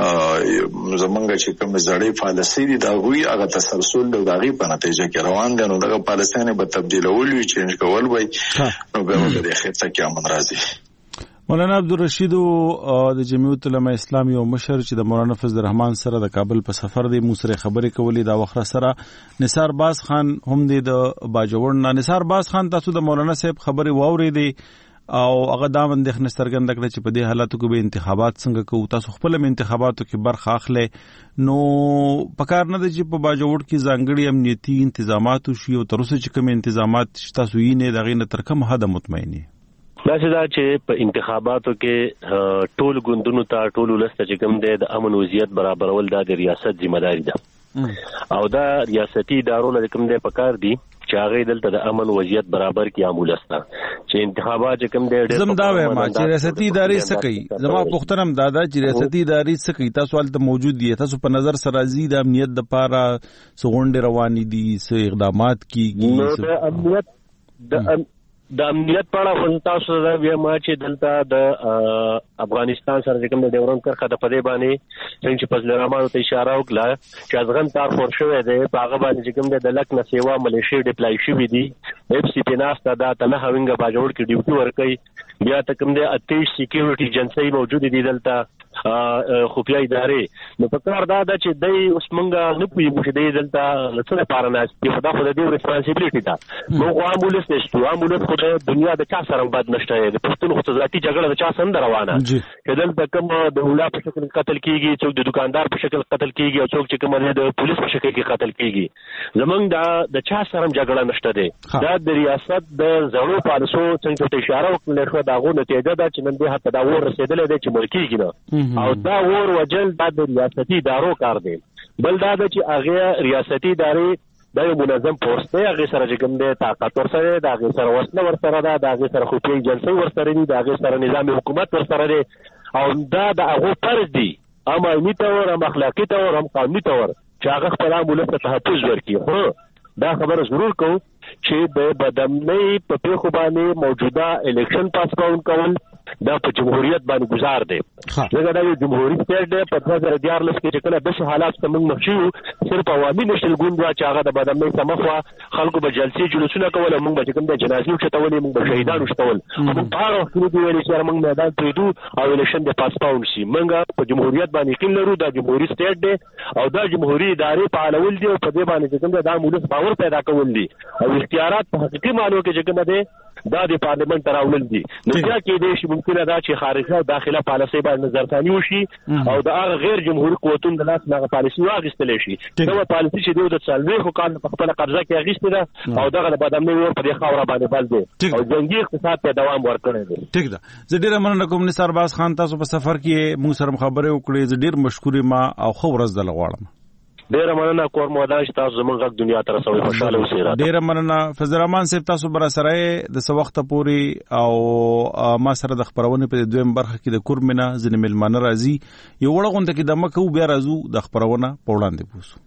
زمونږ چې کوم زړې پالیسي دي دا غوي هغه تسلسل د دغه په نتیجه کې روان دي نو دغه پالیسي نه به تبدیلول وي چینج کول وي نو به موږ د خطه کې امن راځي
مولانا عبدالرشید د جمعیت علماء اسلامي او مشر چې د مولانا فضل الرحمن سره د کابل په سفر دی مو سره خبرې کولې دا وخت سره نثار باز خان هم د باجوړ نه نثار باز خان تاسو د مولانا صاحب خبرې واورې دی او هغه دا اندېښنه سترګنده کړه چې په دې حالاتو کې به انتخابات څنګه کوو تاسو خپل انتخاباتو کې برخه اخلئ نو پکار نه دی چې په باجوړ کې ځانګړي امنیتي انتظامات وشي او تر اوسه چې کوم انتظامات تاسو یې نه دغه نه تر کوم حد مطمئن یې
دا چې دا چې په انتخاباتو کې ټول ګوندونو ته ټول ولست چې کوم دی د امن وضعیت برابرول د ریاست ذمہداري ده او دا ریاستي ادارو لپاره کوم دی پکار دي چې هغه دلته د امن وضعیت برابر کی عامولستا چې انتخابات کوم دی
زم دا وایم چې ریاستي ادارې څه کوي زما پوښتنه دا ده چې ریاستي ادارې څه کوي تاسو ولته موجود دي تاسو په نظر سره زی د امنیت د لپاره سغونډه روانې دي څه اقدامات کیږي
د امنیت د د امنیت په اړه هم تاسو دا ویما چې دلته د افغانستان سره کوم د ډیورن کرخه د پدې باندې څنګه فضل الرحمن ته اشاره وکړه چې افغان تار فور شوې ده په هغه باندې کوم د لک نه سیوا ملیشي ډیپلای شوې دي اف سی پی ناس ته دا تله هوینګه باجوړ کې ډیوټي ورکړي بیا ته کوم د اتیش سکیورټي ایجنسی موجود دي دلته خفیه ادارې نو په کار دا ده چې دای اوس مونږه نه پوهیږو چې دای دلته څه لپاره نه چې خدا خو د دې ریسپانسیبিলিټي ده نو عامولس نشته عامولس خو د دنیا د چا سره بد نشته د پښتون خو ذاتي جګړه د چا سره روانه چې دلته کوم د ولا په شکل قتل کیږي، څوک د دکاندار په شکل قتل کیږي، او څوک چې کوم د پولیس په شکل کې قتل کیږي. زمونږ دا د چا سره جګړه نشته ده. دا د ریاست د زړو پالیسو څنګه ته اشاره وکړل شو، دا غو نتیجه ده چې نن به حتی دا ور رسیدلې ده چې ملکیږي نه، او دا ور وجل دا د ریاستي ادارو کار دی. بل دا ده چې هغه ریاستي ادارې دا یو منظم پوسټ دی، هغه سره چې کوم دی طاقت ورسره دی، هغه سره وسله ورسره ده، هغه سره خفیه ایجنسۍ ورسره دي، هغه سره نظام حکومت ورسره دی، او دا د هغه فرض دی هم عیني تور، هم اخلاقي تور، هم قانوني تور چې هغه خپل ملت ته تحفظ ورکړي. خو دا خبره ضرور کوو چې د بدامنۍ په پیښو باندې موجوده الیکشن پاسپاون کول دا په جمهوریت باندې گزار دی. ځکه دا یو جمهوریت سټیټ دی. په دوه زره دیارلس کې چې کله داسې حالات ته موږ مخ شو، صرف عوامي نشل ګوند وا چې هغه د بدامنۍ څخه مخ وا، خلکو به جلسې جلوسونه کول، موږ به کوم د جنازې وشتولې، موږ به شهیدان وشتول، موږ په هغه وخت کې ویل چې موږ میدان پرېږدو او الیکشن د پاسپاون شي. موږ په جمهوریت باندې یقین لرو، دا جمهوریت سټیټ دی او دا جمهوریت ادارې فعالول دي او په دې باندې چې کوم دا مولس باور پیدا کول دي او اختیارات په حقیقي معنی کې چې کوم دی دا د پارلیمنت ته راوړل دي. نو بیا کېدای شي ممکنه ده چې خارجي او داخله پالیسۍ باندې نظرثاني وشي او د هغه غیر جمهوري قوتونو د لاس نه پالیسي واخیستلی شي. دا پالیسي چې دوی د څلوېښتو کالو په خپله قبضه کې اخیستې ده او دغه د بدامنۍ ور په دې خاوره باندې بل دی او جنګي اقتصاد ته دوام ورکړی دی.
ټیک ده. زه ډېره مننه کوم نثار باز خان، تاسو په سفر کې موږ سره خبرې وکړې. زه ډېر مشکور یم او ښه ورځ درله غواړم.
ډیره مننه کور مودان چې تاسو زموږ غږ دنیا ته رسوي. خوشاله اوسئ.
ډیره مننه فضل الرحمن صاحب، تاسو بر سره د څه وخت پورې او ما سره د خبرونې په دویم برخه کې د کورمنه ځنې ملمانه راځي. یو وړه غونډه کې د مکه بیا راځو د خبرونه په وړاندې پوسو.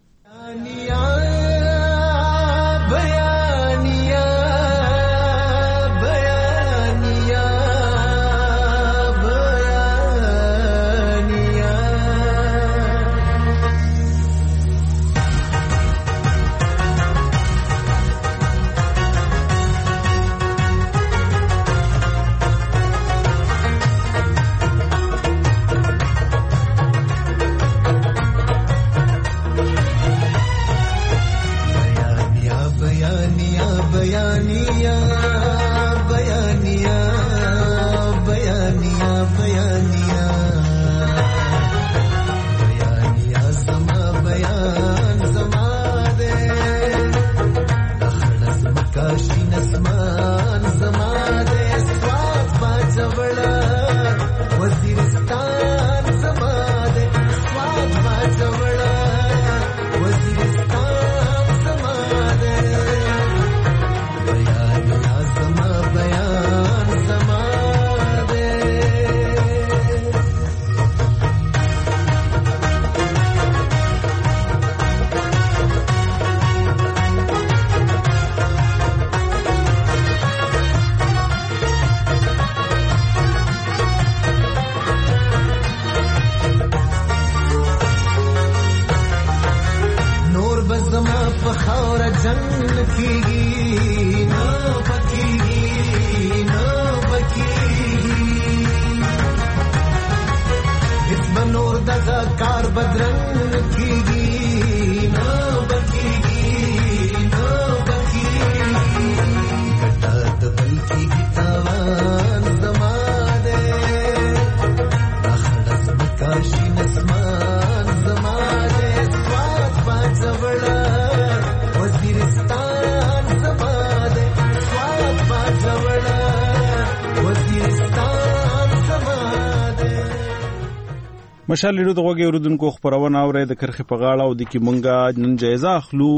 مشال لیدو د غوږی اوریدونکو خبرونه اوري د کرخي په غاړه او د کی مونږه نن جایزه اخلو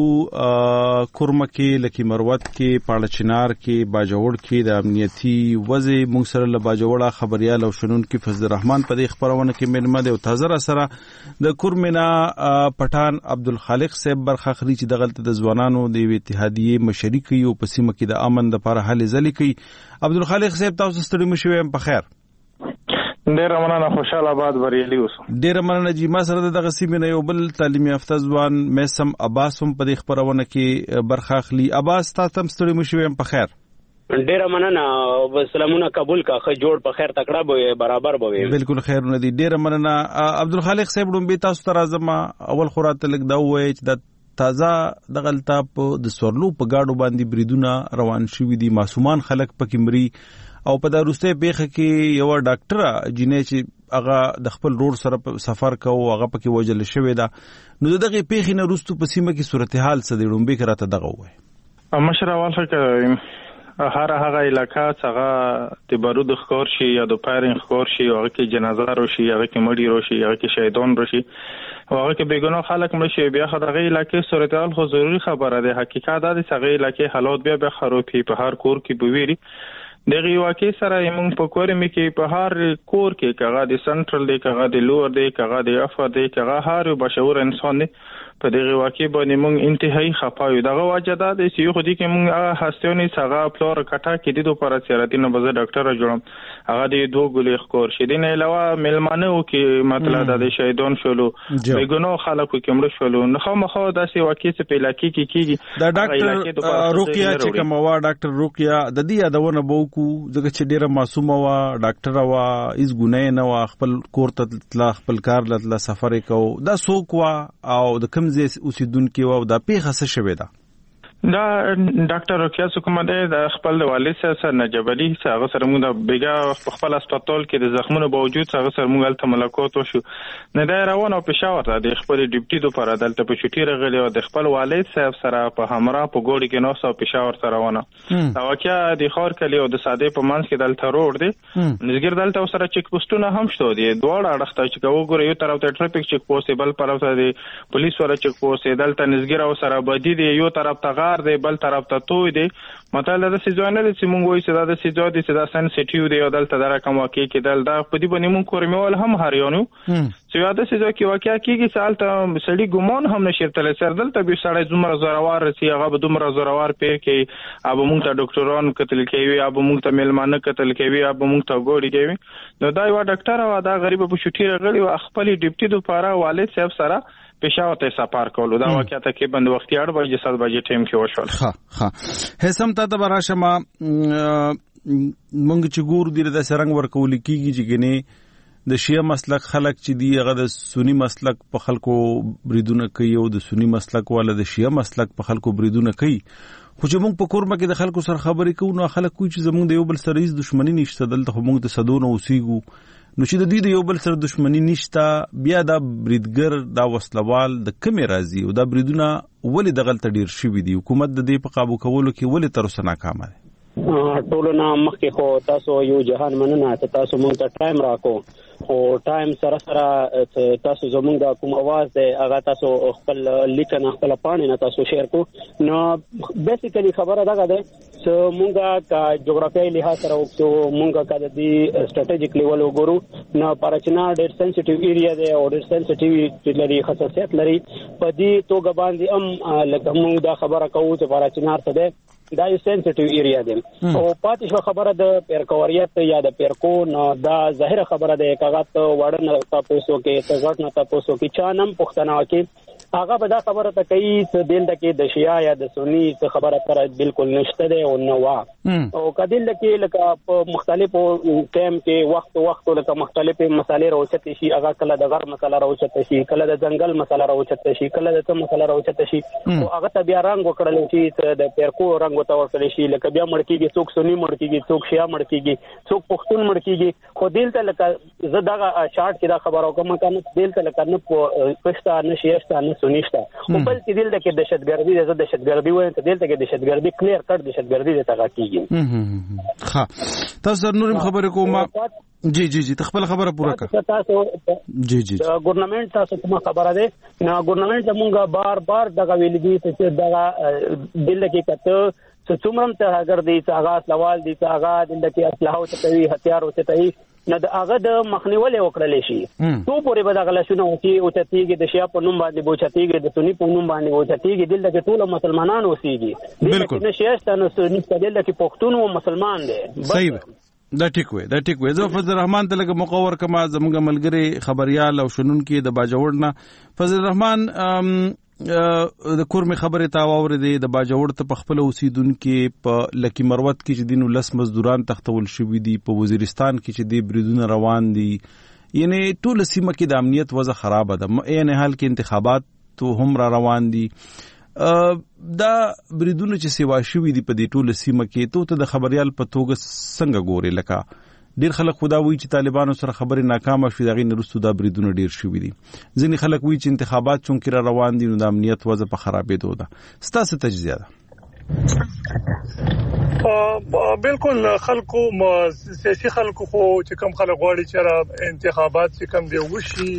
کورمه کې لکی مروت کې پاړه چنار کې باجوړ کې د امنیتي وضع مونږ سره له باجوړه خبريال او شنون کې فضل الرحمن په دې خبرونه کې ملمه دی او تازه سره د کورمنا پټان عبدالخالق صاحب برخه خري چې د غلط د ځوانانو د اتحادیه مشرک یو په سیمه کې د امن د لپاره حل ځلې کوي. عبدالخالق صاحب تاسو ستړي مشوي په خیر.
ډیره مننه، خوشاله آباد بریالي اوسه.
ډیره مننه جی. ما سره دغه سیمه نه یو بل تعلیمي یافته ځوان میسم عباس هم په دې خبرونه کې برخه اخلي. عباس تاسو هم ستړي مشوي په خیر.
ډیره مننه او سلامونه قبول کا خ جوړ په خیر تکړه به برابر به.
بالکل خیرونه دي. ډیره مننه عبدالخالق صاحب دوم به تاسو ته راځم. اول خورات لګ دا وای چې د تازه د غلطه په د سورلو په گاډو باندې بریدونه روان شوي دي، معصومان خلک پکې مري او په دا روسته پیخه کې یو ډاکټر جنې چې هغه د خپل رور سره سفر کوي هغه پکې وجل شوی دا نو دغه پیخې نه روستو په سیمه کې صورتحال څه دی رومبه کراته دغه وای
مشر اول فکر هر هغه علاقہ څنګه د بارود خور شي یا د فایرینګ خور شي هغه کې جنازه رو شي هغه کې مړی رو شي هغه کې شهیدان رو شي هغه کې بیګناه خلک مړ شي بیا خدای علاقې صورتحال خو ضروری خبره ده حقیقت دا د څنګه علاقې حالات بیا به خرابې په هر کور کې بويري دغه واقع سره موږ په کور مې کې په هر کور کې کغه د سنټرل دی کغه د لور دی کغه د افر دی کغه هر بشور انسان دی په دغه واقع باندې موږ انتهایی خفایو دغه وجه دا د سی خو دي کې موږ هستونی څنګه پلور کټه کې د دوه پر سیراتینو بزه ډاکټر جوړم هغه د دوه ګولې خور شې دین علاوه ملمانه او کې مطلب د شهیدان شولو بیګنو خلکو کې مړ شولو نه خو مخه د سی واقع څخه په علاقې کې کیږي
دا ډاکټر روقیا چې کوم وا ډاکټر روقیا د دې یادونه بو کو ځکه چې ډیره معصومه وا ډاکټر وا هیڅ ګناه نه وا خپل کور ته خپل کار له سفر کو دا سوق وا او د کمزې اوسیدونکو او د پیښه څه شوه دا دا ډاکټر روکیا څوک مده د خپل والد سره نجبلی هغه سره موږ د بیګا خپل هسپتال کې د زخمونو باوجود هغه سره موږ ته ملاقات وشو نه دا روانه په پېښور د خپل ډیپټي د پر عدالت په چټي رغلی او د خپل والد صاحب سره په همراه په ګوډي کې نو سو پېښور سره روانه دا واقعیا د خور کلی او د ساده په منځ کې دلته روډ دی نزګر دلته سره چک پوسټونه هم شته دي دواړه اړخته چې وګورئ یو طرف ته ټریفیک چک پوسټ بل طرف ته د پولیس سره چک پوسټ دلته نزګر او سره بدی دی یو طرف ته دی بل طرف ته توي دي مطلب د سيزونه د سیمونګ وي چې د سيزو دي چې د سنسټیو دی او دلته د رقم واقع کې دل دا په دې باندې مونږ کورمیول هم هریونو چې دا سيزو کې واقع کېږي سالته سړي ګمون هم نشرتل سر دلته به سړی زمره زوروار سي هغه به دومره زوروار پې کې اب مونږ ته ډاکټران قتل کوي اب مونږ ته ملمانه قتل کوي اب مونږ ته ګوډي کوي نو دا یو ډاکټر او دا غریب په شوټي رغلی او خپل ډیپټي د پاره والد صاحب سره پېښور ته سفر کولو دا واقعیا ته کې بند وختي اړ بجې سات بجې ټیم کې وشول ها ها هسم ته د براشما مونږ چې ګور دی د سرنګ ورکول کیږي چې ګنې د شیعه مسلک خلک چې دی هغه د سنی مسلک په خلکو بریدونه کوي او د سنی مسلک والا د شیعه مسلک په خلکو بریدونه کوي خو چې مونږ په کورمه کې د خلکو سره خبرې کوو نو خلک کوي چې زمونږ د یو بل سره هیڅ دښمنی نشته دلته خو مونږ د صدونه اوسېږو نو چې د دې د یو بل سره دښمنی نشته بیا دا بریدګر دا وسلوال د کمې راځي او دا بریدونه ولې دغلته ډیر شوي دي حکومت د دې په قابو کولو کې ولې تر اوسه ناکامه ده
ټولو نه مخکې خو تاسو یو جهان مننه چې تاسو موږ ته ټایم راکو خو ټایم سره سره تاسو زموږ د کوم आवाज دی هغه تاسو خپل لیکنه خپل پاڼې نه تاسو شیر کو نو بیسیکلی خبره دا ده چې موږ کا جغرافیایي لحاظ سره وکړو موږ کا د دې سټریټیجیک لیول وګورو نو پارچنا ډېر سنسټیو ایریا دی او ډېر سنسټیو لري حساسیت لري په دې توګه باندې هم لکه موږ دا خبره کوو چې پارچنا څه ده دا یو سنسټیو ایریا دی او پاتې شو خبره د پیرکوریت یا د پیرکو نو دا ظاهره خبره ده کاغذ وړن تاسو کې تاسو نه تاسو کې چانم پښتنه کې هغه به دا خبره ته کوي چې دلته کې د شیا یا د سنی څخه خبره تر بالکل نشته ده او نو وا او کدل کې لکه په مختلفو ټیم کې وخت وخت لکه مختلفه مسالې راوچته شي هغه کله د غر مسله راوچته شي کله د ځنګل مسله راوچته شي کله د څه مسله راوچته شي او هغه ته بیا رنگ وکړل شي د پیرکو رنگ وته ورکړل شي لکه بیا مړ کېږي څوک سنی مړ کېږي څوک شیا مړ کېږي څوک پښتون مړ کېږي خو دلته لکه زه دا شارټ کې دا خبره کوم کنه دلته لکه نه پښتا نه شیشتا نه سنیشتا او بل چې دلته کې دهشتګردي د دهشتګردي وایي ته دلته کې دهشتګردي کلیر کټ دهشتګردي د تاګه کیږي
ها تاسو نورم خبره کومه جی جی جی تخپل خبره پوره کړه
تاسو
جی جی
ګورنمنت تاسو کومه خبره ده نه ګورنمنت زمونږه بار بار دغه ویل دي چې دغه دل کې کته چې څومره ته اگر دي چې هغه سوال دي چې هغه دل کې اسلحه او تکوي هتیار او تکوي نه د هغه د مخنیول وکړل شي تو پورې به دغه لښونه او چې او تتیږي د شیا په نوم باندې بوچتیږي د سنی په نوم باندې بوچتیږي دل کې ټول مسلمانان اوسېږي دل کې شیشته نو سنی په دل کې پښتون او مسلمان دي
صحیح دا ټیک وي دا ټیک وي زه فضل الرحمن ته لکه مقور کما زموږ ملګری خبريال او شنون کې د باجوړنا فضل الرحمن د کورمه خبره تا واورې د باجوړ ته په خپل اوسیدونکو په لکی مروت کې چې دینو لس مزدوران تختول شوې دي په وزیرستان کې چې د بریدونه روان دي یعنی ټول سیمه کې د امنیت وضع خراب ده یعنی حال کې انتخابات تو هم را روان دي دا بریدونه چې سیوا شوي دي په دې ټوله سیمه کې ته د خبريال په توګه څنګه ګوري؟ لکه ډیر خلک خدا وایي چې طالبانو سره خبرې ناکامه شوې، دغه نرستو دا بریدونه ډیر شوي دي. ځینې خلک وایي چې انتخابات چونکې را روان دي نو د امنیت وضع په خرابېدو ده. ستاسو تجزیه ده؟
بالکل خلکو سیاسي خلکو خو چې کوم خلک غواړي چې انتخابات چې کوم دی وشي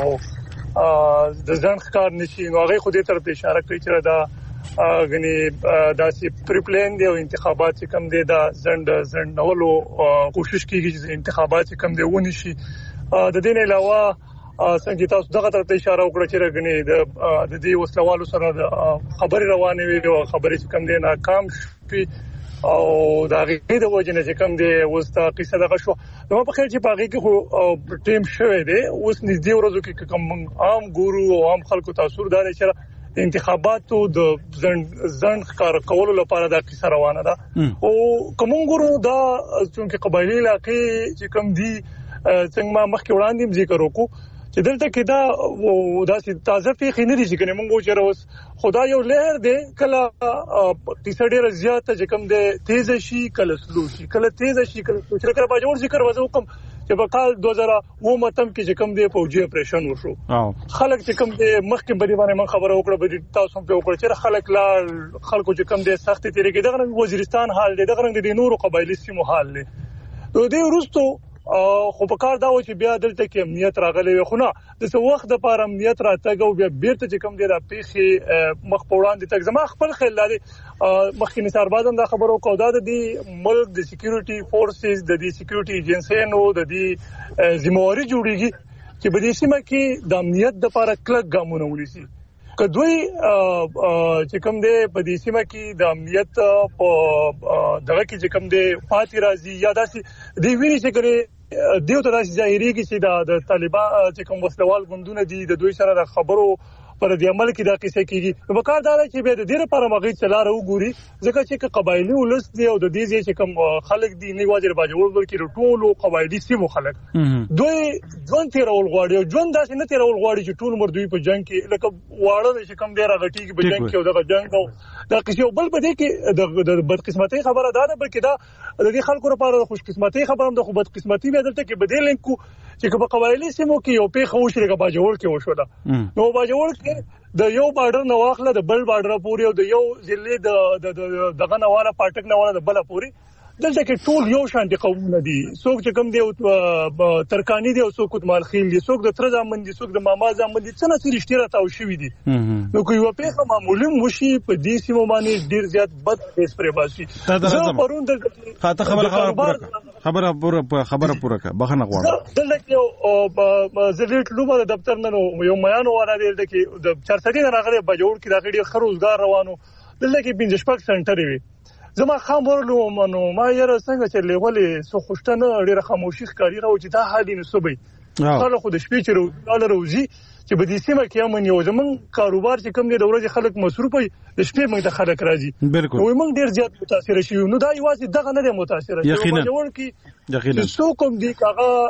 او د ځان ښکار نشي، نو هغه خو دې طرف ته اشاره کوي چې دا غني داسې پریپلان دی او انتخابات چې کوم دی دا زند زندولو کوشش کیږي چې انتخابات چې کوم دی ونی شي. د دې نه علاوه څنګه تاسو دغه طرف ته اشاره وکړه چې غني د دې وسلوالو سره خبري روانه وي او خبري چې کوم دی ناکام شي او دا غي د وجنه چې کوم دی وستا قصه دغه شو. نو په خیر چې باغی کې خو ټیم شوه دی اوس نږدې ورځو کې کوم عام ګورو او عام خلکو تاثیر دار چې انتخاباتو د ځان ښکار کولو لپاره دا قصه روانه ده او کوم ګورو دا چې قبایلی علاقې چې کوم دي څنګه ما مخکې وړاندې ذکر وکړو چې دلته کې دا داسې تازه پیښې نه دي چې موږ وچره اوس خدای یو لهر دی کله قصه ډیره زیاته چې کوم دی تیز شي کله سلو شي کله تیز شي کله سلو شي. کله باجوړ ذکر وځو کوم چې په کال دوه زره اووه متم کې چې کوم دی فوجي اپریشن وشو خلک چې کوم دی مخکې بری باندې من خبره وکړه بری تاسو په وکړه چې خلک لا خلکو چې کوم دی سخت طریقې دغه وزیرستان حال دی دغه د نورو قبایلی سیمو حال دی. نو دې وروسته خو په کار دا و چې بیا دلته کې امنیت راغلی وي، خو نه د څه وخت لپاره امنیت راتګ او بیا بیرته چې کوم دی را پیښې مخ په وړاندې تک زما خپل خیال لري مخکې نثار بادم دا خبرو کو دا د ملک د سکیورټي فورسز د دې سکیورټي ایجنسیانو د دې ذمہواری جوړیږي چې په دې سیمه کې د امنیت لپاره کلک ګامونه ونیسي. کدوې چې کوم دی په دې سیمه کې د امنیت په دغه کې چې کوم دی پاتې راځي یا داسې دی ویني چې ګره دیو ته داسې ظاهريږي چې د طالبان چې کوم وسلوال ګوندونه دي د دوی سره د خبرو پر دې عمل کې دا قصه کیږي. نو وکړه دا چې به د دې لپاره مغې چلاره وګوري ځکه چې قبایلی ولس دی او د دې چې کوم خلک دي نه واجر باجوړ ورکې ټولو قبایلی سیمو خلک دوی ژوند تیرول غواړي او ژوند داسې نه تیرول غواړي چې ټول عمر دوی په جنگ کې لکه واړه چې کوم دی راغټي په جنگ کې او دغه جنگ او دا قصه بل په دې کې د بدقسمتۍ خبره ده بلکې دا د دې خلکو لپاره د خوش قسمتۍ خبره هم د خو بدقسمتۍ به دلته کې بدیل کو چې په قبایلی سیمو کې یو پیښه وشره باجوړ کې وشو دا نو باجوړ د یو بارډر نه واخله د بل بارډر پوري او د یو ضلع د دغه نواله پټک نواله د بل پوري دلته کې ټول یو شان دي قومونه دي څوک چې کوم دی ترکانی دی او څوک مال خیل دي څوک د تر ځامن دي څوک د ماما ځامن دي څنګه چې رښتیا راځو شوی دي. نو کوي په پیغه معمولی مشي په دې سیمو باندې ډیر زیات بد پیس پرې باسي. زه پرون د
خاطر خبره خبره پوره خبره پوره کا بخنه غواړم
دلته کې زلیټ لوبه د دفتر نه یو میانو وره دی چې د چارسدي نه راغلي بجوړ کې راغلي خروزګار روانو دلته کې پنځه شپږ سنټر وي زما خام ورلو منو ما یره څنګه چې لیولې سو خوشتنه ډیره خاموشي ښکاری راو چې دا حالي نسبې خلک خو د شپې چې ډالر روزي چې په دې سیمه کې امن یو زمون کاروبار چې کم دی د ورځې خلک مصروف وي د شپې موږ ته خلک راځي
بالکل
نو موږ ډیر زیات متاثر شي نو دا یوازې دغه نه دی متاثر شي
یقینا
جوړ کی یقینا څو کوم دي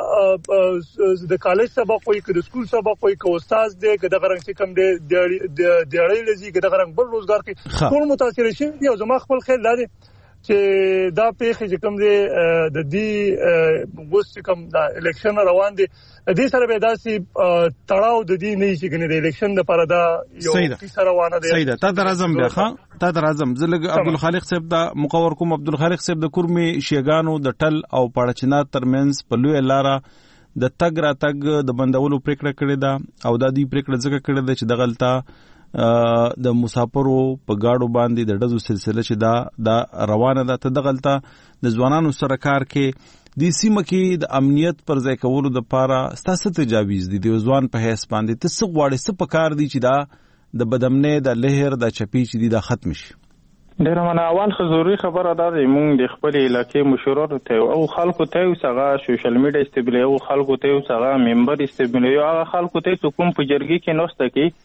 هغه د کالج سبق کوي که د سکول سبق کوي که استاد دی که د غرنګ چې کم دی د دیړې لذي که د غرنګ بل روزګار کې ټول متاثر شي یو زما خپل خیال لري چې دا پیښه چې کوم دی د دې وست کوم دا الیکشن روان دي د دې سره به داسې تړاو د دې نه شي کنه د الیکشن لپاره دا یو کیسه روانه ده.
صحیح ده. تا در اعظم بیا ښا تا در اعظم زلګ عبدالخالق صاحب دا مقور کوم عبدالخالق صاحب د کورمي شیګانو د ټل او پړچنات ترمنځ په لوی لاره د تګ را تګ د بندولو پریکړه کړې ده او د دې پریکړه ځکه کړې ده چې د غلطه د مسافرو په گاډو باندې د ډزو سلسله چې دا دا روانه ده ته د غلطه د ځوانانو سره کار کې د سیمه کې د امنیت پر ځای کولو د پاره ستاسو تجاویز دي د ځوان په هیڅ باندې ته څه غواړي څه پکار دي چې دا د بدامنې د لهر د چپی چې دي دا ختم شي.
ډېر مننه. اول خو ضروري خبره ده چې موږ د خپل علاقې مشرانو ته او خلکو ته څنګه سوشل میډیا استعمالوي او خلکو ته څنګه ممبر استعمالوي هغه خلکو ته کوم په جرګې کې نوسته کې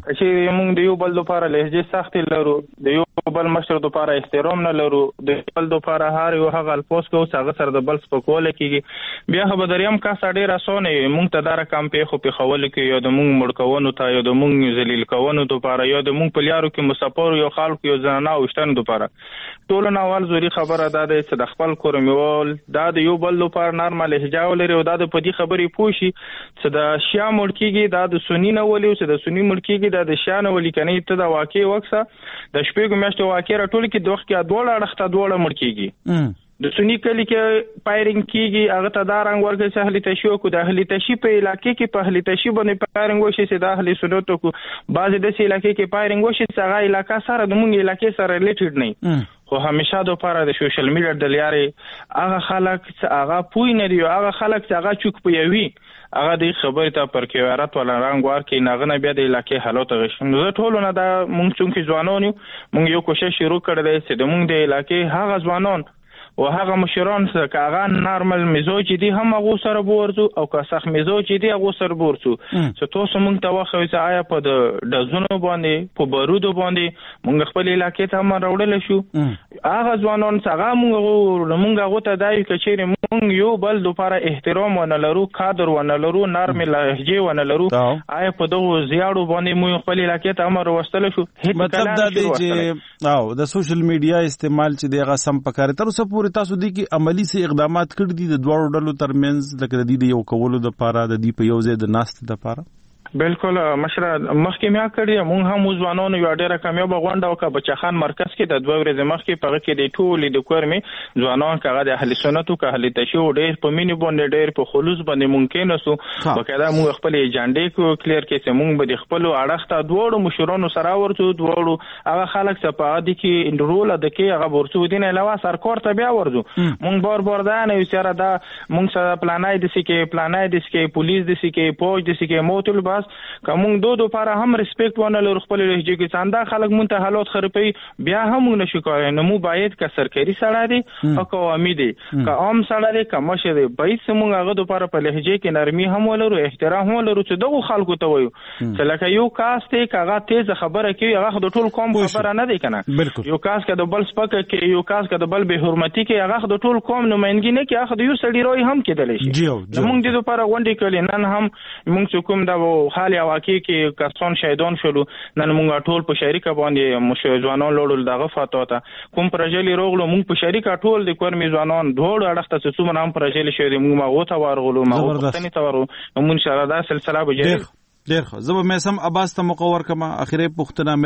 چې موږ د یو بل لپاره لهجه سخت لرو، د یو بل مشر لپاره احترام نه لرو، د یو بل لپاره هر یو هغه الفاظ کو څنګه سره د بل سپکول کېږي. بیا خو دریم کا ډېر اسانه موږ ته دار کم په خو په خول کې یو د موږ مړکونو ته یو د موږ ذلیل کونو لپاره یو د موږ په لیارو کې مسافر یو خلکو یو ځنا اوشتن لپاره ټول نه اول ضروري خبره ده چې د خپل کورمیول دا د یو بل لپاره نارمل لهجه ولري او دا د پدی خبرې پوښي چې د شیا مړ کېږي دا د سنی نه ولي او چې د سنی مړ کېږي دا د شیا نه ولي کني ته دا واقع وکسه د شپږ میاشتو واقع راټول کې دوه کې دوه اړخته دوه مړ کېږي. د سنی کلی کې پایرنګ کېږي هغه ته دا رنګ ورکړي چې اهلی تشیو کو د اهلی تشی په علاقې کې په اهلی تشی باندې پایرنګ وشي چې د اهلی سنتو کو بعضې د سې علاقې کې پایرنګ وشي چې هغه علاقې سره د مونږ علاقې سره ریلیټډ نه خو همیشه د لپاره د سوشل میډیا د لارې هغه خلک چې هغه پوی نه دی هغه خلک چې هغه چوک پوي هغه د خبرې ته پر کیوارت ولا رنګ ورکې نه غنه بیا د علاقې حالات غشن زه ټول نه دا مونږ څنګه ځوانان مونږ یو کوشش شروع کړی دی چې د مونږ د علاقې هغه ځوانان او هغه مشران چې هغه نارمل مزاج دي هم هغه سره ورزو او که سخت مزاج دي هغه سره ورزو چې تاسو مونږ ته واخوي چې آیا په د دزونو باندې په بارودو باندې مونږ خپل علاقې ته هم راوړل شو هغه ځوانان چې هغه مونږ مونږ هغه ته دای کچېره مونږ یو بل لپاره احترام ونه لرو قدر ونه لرو نارمل لهجه ونه لرو آیا په دغه زیاړو باندې مونږ خپل علاقې ته هم راوستل شو.
مطلب دا دی چې او د سوشل میډیا استعمال چې دغه سم پکاره تر اوسه پورې تاسو دي کې عملی سي اقدامات کړی دي د دوه ډلو ترمنځ لکه د دې یو کولو د لپاره د دې په یو ځای د ناست د لپاره؟
بالکل مشره مخکې میا کړی مونږ هم ځوانانو یو ډیره کامیاب غونډه وکړه بچخان مرکز کې د دوه ورځې مخکې په کې د ټولې د کورمي ځوانان کغه د اهل سنتو که اهل تشو ډیر په مینه باندې ډیر په خلوص باندې ممکن نسو بقاعده مونږ خپل ایجنډې کو کلیر کې چې مونږ به د خپل اړخته دوه مشرانو سره ورته دوه هغه خلک چې په عادي کې انډرول د کې هغه ورته دین علاوه سرکار ته بیا ورځو مونږ بار بار دا نه وسره دا مونږ سره پلانای د سکه پلانای د سکه پولیس د سکه پوج د سکه موتل باس کوم دو دو لپاره هم ریسپیکټ ونه لرو خپل لهجه کې څنګه خلک مونږ ته حالات خرپي بیا هم موږ نشو کولای نو مو باید که سرکاري سړی دی او قومي دی که عام سړی دی که مشه دی باید موږ هغه لپاره په لهجه کې نرمي هم ولرو احترام هم ولرو چې دغه خلکو ته وایو چې لکه یو کاس دی کغه تیز خبره کوي هغه د ټول قوم خبره نه دی کنه یو کاس که د بل سپکه کې یو کاس که د بل به حرمتي کې هغه د ټول قوم نمائندګي نه کې هغه د یو سړي روي هم کېدلی شي موږ د لپاره غونډې کړې نن هم موږ کوم دا حال واقع کې کسان شهیدان شولو نن موږ ټول په شریکه باندې مشوځوانان لوړل دغه فاتوته کوم پروژې لرغلو موږ په شریکه ټول د کور میزوانان ډول اړخته څه څومره هم پروژې شوی موږ ما غوته ورغلو ما غوښتنې تورو موږ سره دا سلسله به جوړ
ډیر خو زه به مېسم عباس ته مقور کما اخیری پختنه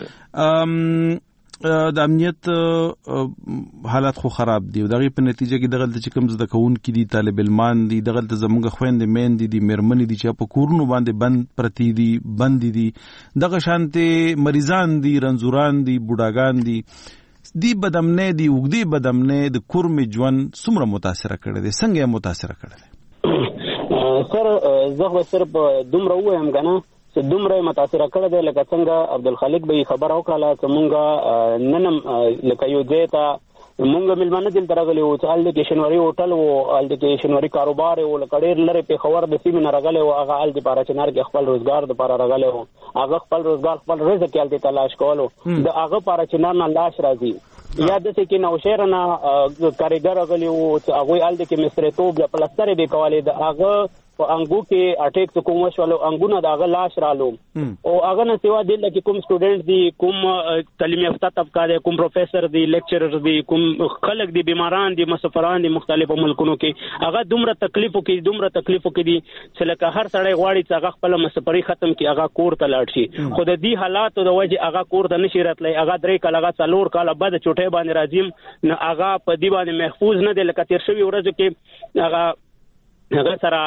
مېسم د امنیت حالت خو خراب دي او دغه په نتیجه کې دغه چې کوم زده کون کې دي طالب علمان دي دغه د زموږ خويندې مین دي دي مېرمنې دي چې په کورونو باندې بند پرتی دي بند دي دغه شانته مریضان دي رنزوران دي بوډاګان دي دی بدامنه دی وګدي بدامنه د کورم ژوند څومره متاثر کړي دي څنګه متاثر کړي
دي سر زه صرف دومره وایم کنه دومره متاثر کړه دی لکه څنګه عبدالخالق به خبر او کړه چې مونږه ننم لکه یو دیتا مونږ ملمنه دل درغلی او چې ال کې شنوري هوټل او ال کې شنوري کاروبار او لکړیر لره په خبر د سیمه راغلی او هغه ال د پاره چنار کې خپل روزګار د پاره راغلی او هغه خپل روزګار خپل رزق کې ال تلاش کولو د هغه پاره چنار نه لاش راځي یا د څه کې نو شهر نه کاریګر غلی او هغه ال کې مستریتوب د پلستر به کولې د هغه په انګو کې اٹیک څه کوم شولو انګونه داغه لاش رالو او هغه نه سیوا دل کې کوم سټوډنټ دي کوم تعلیم یافته طبقه دي کوم پروفیسور دي لیکچرر دي کوم خلک دي بیماران دي مسافران دي مختلفو ملکونو کې هغه دومره تکلیفو کې دومره تکلیفو کې دي چې لکه هر سړی غواړي چې هغه خپل مسافري ختم کړي هغه کور ته لاړ شي خو د دې حالاتو د وجه هغه کور ته نشي راتلی هغه درې کال هغه څلور کال بعد چټه باندې راځي نه هغه په دی باندې محفوظ نه دي لکه تیر شوی ورځ کې هغه هغه سره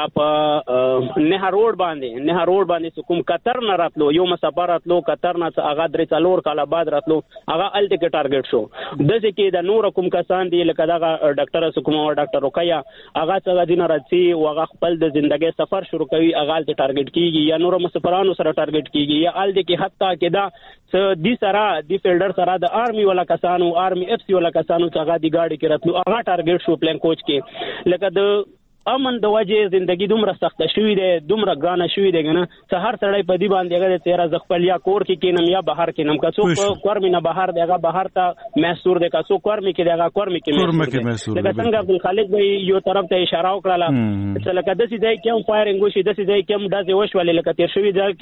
په نه روډ باندې نه روډ باندې کوم قطر نه راتلو یو مسافر راتلو قطر نه هغه درې څلور کاله بعد راتلو هغه الټ کې ټارګټ شو د ځکه د نور کوم کسان دی لکه دا ډاکټر سکوم او ډاکټر رقیہ هغه څنګه دین راځي او هغه خپل د ژوندۍ سفر شروع کوي هغه الټ ټارګټ کیږي یا نور مسافرانو سره ټارګټ کیږي یا الټ کې حتی کې دا څ دي سره دی فیلډر سره د آرمي ولا کسانو آرمي اف سی ولا کسانو څنګه دی گاډي کې راتلو هغه ټارګټ شو پلان کوچ کې لکه د امن د وجه زندگی دومره سخت شوې ده دومره ګرانه شوې ده کنه چې هر سړی په دې باندې هغه تیرا ځخپل یا کور کې کینم یا بهر کینم که څوک کورمي نه بهر دی هغه بهر ته محصور دی که څوک کورمي کې دی هغه کورمي کې محصور دی لکه څنګه عبدالخالق به یو طرف ته اشاره وکړه چې لکه د سې ځای کې فایرینګ وشي د سې ځای کې داسې وشول لکه تیر شوی ځل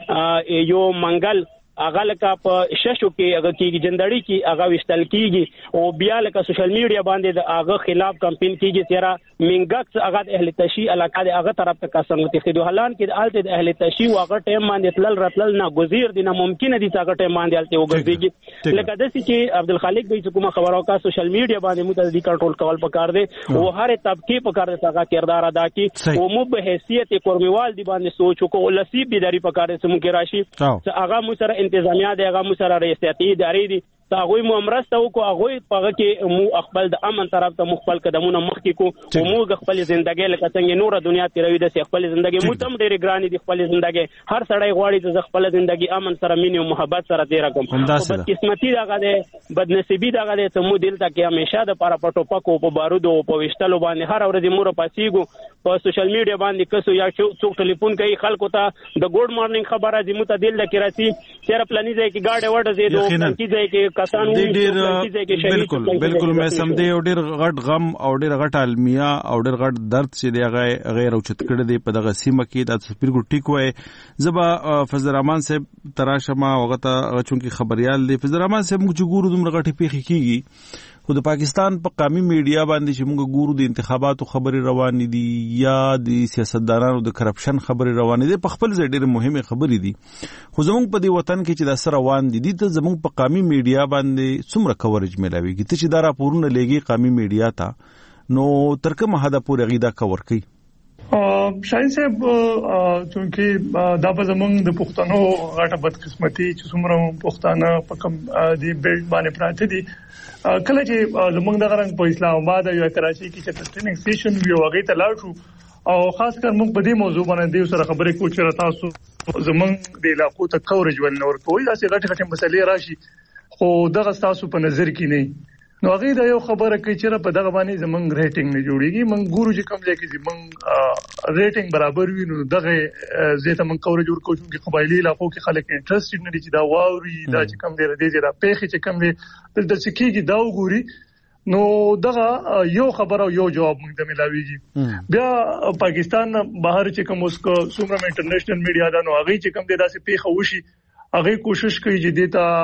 کې یو منګل هغه لکه په ششو کې هغه کېږي جندړی کې هغه وشتل کېږي او بیا لکه سوشل میډیا باندې د هغه خلاف کمپین کېږي تیرا منګکس هغه اهل تشی علاقه د هغه طرف ته کسان متخدو حالان کې د الته د اهل تشی او هغه ټیم باندې تلل راتلل نه گزیر دي نه ممکن دي چې هغه ټیم باندې الته وګرځيږي لکه د سې چې عبدالخالق به کومه خبرو کا سوشل میډیا باندې متعدی کنټرول کول پکار دي او هر طبقه پکار دي هغه کردار ادا کړي او مو به حیثیت کورمیوال دی باندې سوچ کو لسی بيداری پکار دي سمو کې راشي چې هغه مو سره انتظامیه دی هغه مو سره ریاستي ادارې دي هغه مو امرسته وکړو هغه په کې مو خپل د امن طرف ته مخبل قدمونه مخکې کو او مو خپل ژوندۍ لکه څنګه نور دنیا تیروي د خپل ژوندۍ مو تم ډېر ګرانی دي خپل ژوندۍ هر سړی غواړي چې خپل ژوندۍ امن سره مینه او محبت سره تیر کوم بد قسمتي دغه ده بد نصیبی دغه ده چې مو دل ته کې همیشه د پاره پټو پکو په بارود او په وشتلو باندې هر ورځ مور پاسیګو په سوشل میډیا باندې کسو یا څوک ټلیفون کوي خلکو ته د ګډ مارنینګ خبره دې متدل د کراسي چیرې پلاني ځای کې گاډه وډه زیدو پلاني ځای کې کسانو
بالکل بالکل مې سم دی او ډیر غټ غم او ډیر غټ المیه او ډیر غټ درد چې دی هغه غیر اوچت کړی دی په دغه سیمه کې د سپیرګو ټیک وای زبا فضل الرحمن صاحب تراشما وغته چونکی خبريال دی فضل الرحمن صاحب موږ ګورو دومره غټي پیخي کیږي خو د پاکستان په قومي میډیا باندې چې موږ ګورو د انتخاباتو خبري روان دي یا د سیاستدانانو د کرپشن خبري روان دي په خپل ځای ډېر مهمه خبري دي خو زموږ په دې وطن کې چې د سره روان دي دي ته زموږ په قومي میډیا باندې څومره کورج ملاويږي ته چې دا راپورونه لګي قومي میډیا ته نو تر کومه حد پورې غیدا کور کوي
شاهین صاحب چونکې دا به زمونږ د پښتنو غټه بدقسمتي چې څومره پښتانه په کوم دی بیلټ باندې پراته دي کله چې زمونږ د غرنګ په اسلام آباد او کراچي کې چې ټریننګ سټیشن وی وغه ته لاړ شو او خاص کر موږ په دې موضوع باندې سره خبرې کوو چې تاسو زمونږ د علاقو ته کورج ول نور کوی دا چې غټه غټه مسلې راشي خو دغه تاسو په نظر کې نه نو هغه دا یو خبره کوي چې په دغه باندې زمونږ ریټینګ نه جوړیږي موږ ګورو چې کوم ځای کې زمونږ ریټینګ برابر وي نو دغه زیاته موږ کور جوړ کوو چې قبایلی علاقو کې خلک انټرېستډ نه دي چې دا واوري دا چې کوم دی دې دا پیخي چې کوم دی د سکیږي دا وګوري نو دغه یو خبره یو جواب موږ ته ملاويږي بیا پاکستان بهر چې کوم اوس څومره انټرنیشنل میډیا دا نو هغه چې کوم دی داسې پیخه وشي هغه کوشش کوي چې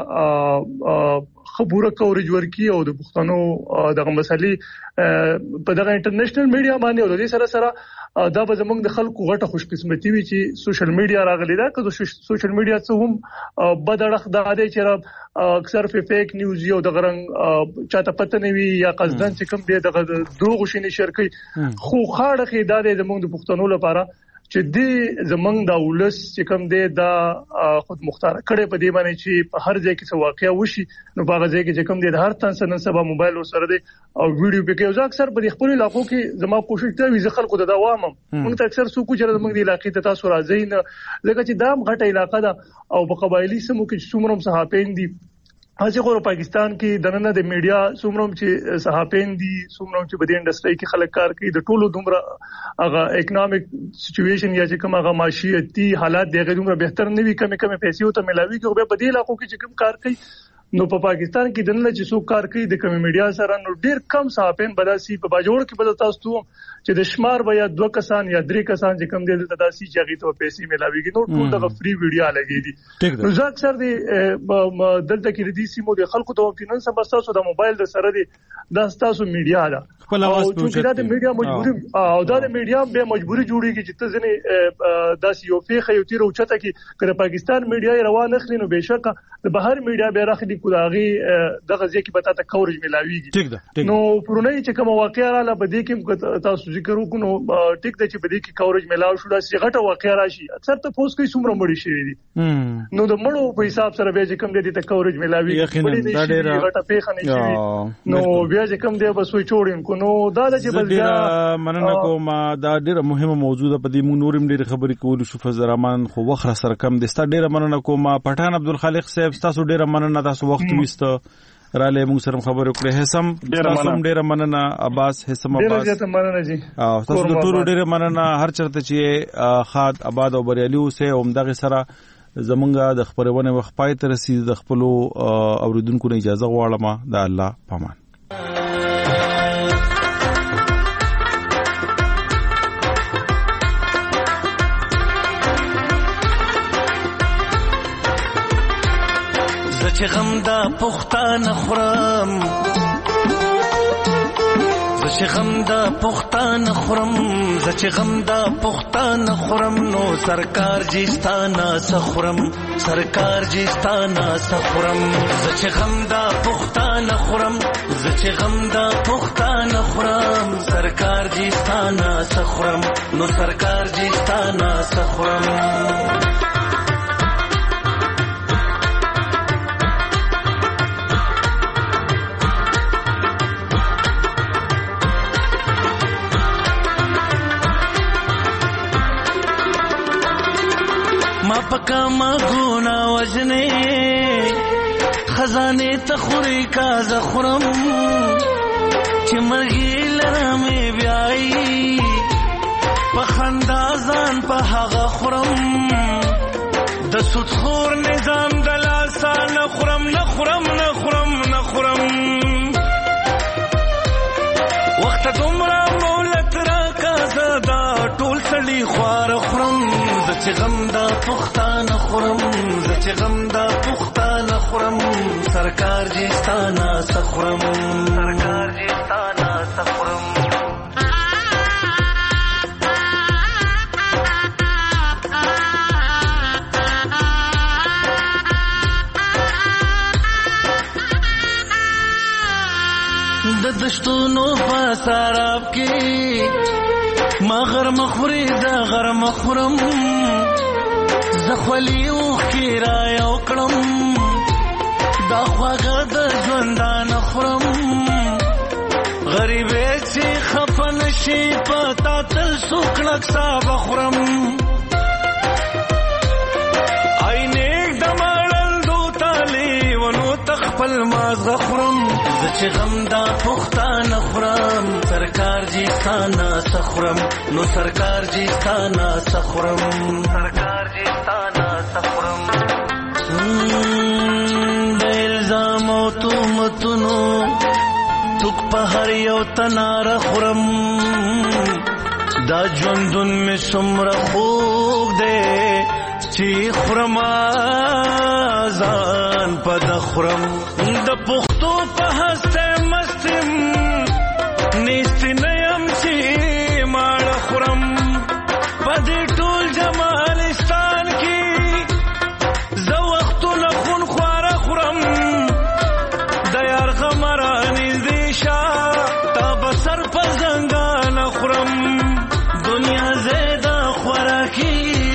دیتا خبره کورج ورکی او د پښتنو دغه مسلې په دغه انټرنیشنل میډیا باندې او د دې سره سره دا به زموږ د خلکو غټه خوش قسمتي وي چې سوشل میډیا راغلی دا که سوشل میډیا څه هم بدړخ دا دی چې اکثر په فیک نیوز یو د غرنګ چاته پته نه وي یا قصدن چې کوم دی دغه دروغ شینې شرکي خو خاړه کې دا د زموږ د پښتنو لپاره چې دې زمنګ د ولس چې کوم دی دا خود مختار کړي په دې باندې چې په هر ځای کې څه واقعیا وشي نو په هغه ځای کې چې کوم دی د هر تن سره سبا موبایل سره دی او ویډیو په کې او اکثر په خپل علاقو کې زما کوشش ته وي خلکو ته دا وامم موږ ته اکثر سوکو چې زمنګ د علاقې ته تاسو راځي نه ځکه چې دا غټه علاقہ ده او په قبایلی سمو کې څومره صحافین دي هڅه غوړو پاکستان کې دننه د میډیا څومره چې صحافین دي څومره چې په دې انډستری کې خلک کار کوي د ټولو دومره هغه اکونومیک سچويشن یا چې کوم هغه معاشيتي حالات دغه دومره بهتر نه وي کمه کمه پیسې او ته ملاوي کې په دې علاقو کې چې کوم کار کوي نو په پاکستان کې دنه چې څوک کار کوي د کوم میډیا سره نو ډیر کم صحافین بداسي په باجوړ کې بدل تاسو چې د شمار بیا دوه کسان یا درې کسان چې کوم دي د تداسي چې ته پیسې ملاويږي نو ټول دغه فری ویډیو لګي دي نو ځکه اکثر دي دلته کې د دې سیمو د خلکو ته فینانس بساسو د موبایل د سره دي د تاسو میډیا ده او چې دا د میډیا مجبوري او دا د میډیا به مجبوري جوړیږي چې ته ځنه داسې یو فیخه یو تیر او چته کې کله پاکستان میډیا روان اخلي نو بهشکه د بهر میډیا به راخلي کو داغي دغه ځکه به تاسو کورج ملاويږي
ټیک ده
نو پرونی چې کوم واقعیا را بده کې تاسو ذکر وکړو نو ټیک ده چې بده کې کورج ملاو شو دا غټه واقعیا راشي اکثر ته پوس کوي څومره مړی شي دي نو د مړو په حساب سره به چې کوم دي ته کورج ملاوي
یقینا دا ډیره
غټه پیښه نه شي نو بیا چې کوم دی بس وي چوڑین کو نو دا چې بس بیا
مننه کوم دا ډیره مهمه موضوع ده په دې مونږ نورم ډیره خبرې کول شو فضل الرحمن خو وخت سره کم دي ست ډیره مننه کوم پټان عبدالخالق صاحب تاسو ډیره مننه تاسو وخت وست را له موږ سره خبرې وکړې هسم تاسو ډیره مننه عباس هسم عباس
ډیره مننه جی
او تاسو ټول ډیره مننه هر چرته چې خاد آباد او بریالي اوسه اومدغه سره زمونږه د خبرونه وخت پای ته رسید د خپل اوریدونکو نه اجازه غواړم د الله پامان
چې غم دا پختانه خورم زه چې غم دا پختانه خورم زه چې غم دا پختانه خورم نو سرکار جستانه سخورم سرکار جستانه سخورم زه چې غم دا پختانه خورم زه چې غم دا پختانه خورم سرکار جستانه سخورم نو سرکار جستانه سخورم پکا ما گونا وجنے خزانے تخوری کا زخرم چمرگی لرمی بیائی پخندازان پا حغا خورم دسوت خور نظام دلاسا نخورم نخورم نخورم نخورم وقت دمرا مولت را کازدا ټول سړي خوار خورم زه چې غم دا پختانه خورم زه چې غم دا پختانه خورم سرکار جستانه سخورم سرکار جستانه سخورم د دشتونو په سراب کې ما غر مخوري دا غر مخورم زخولی اوخ کی را یو کړم دا خواږه د ژوندان خورم غریبې چې خفن شي پتا تل سوکړک صاحب خورم عینک د مړل دو تالی ونو تخپل ماز خورم زه چې غم دا پختانه خورم سرکار جستانه سخورم نو سرکار جستانه سخورم سرکار جستانه سخورم د الزام او تهمتونو توک په هر یو تناره خورم دا ژوندون مې څومره خوږ دی چې خورم ځان په د خورم د پښتو په هسته مستم نیستی نیم چې ماړه خورم په دې ټول جمالستان کې زه وختونه خون خواره خورم د یار غمره نږدې شه تا به سر په زنګانه خورم دنیا زیده خوراکي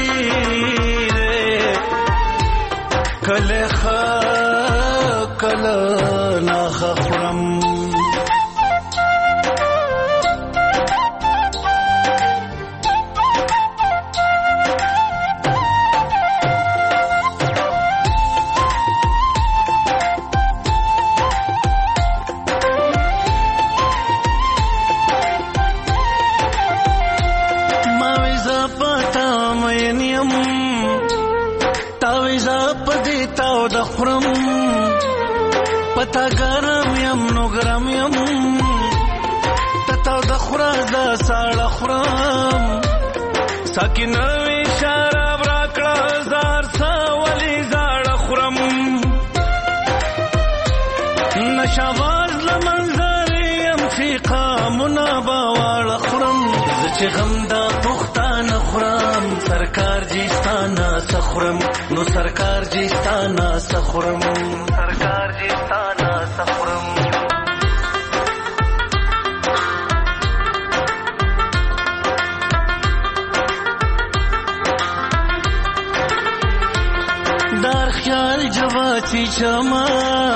کله ښه کله ناښه خورم خورم پتا ګرم یم نو ګرم یم تتا د خورا د ساړه خورم ساکینه وی شراب راکړه زار ساولی زاړه خورم نشاواز لمنظر یم چې قامونه به واړه خورم زه چې غم دا پختانه سخرم سرکار جیستانا سخرم نو سرکار جیستانا سخرم سرکار جیستانا سخرم دار خیال جواتی چما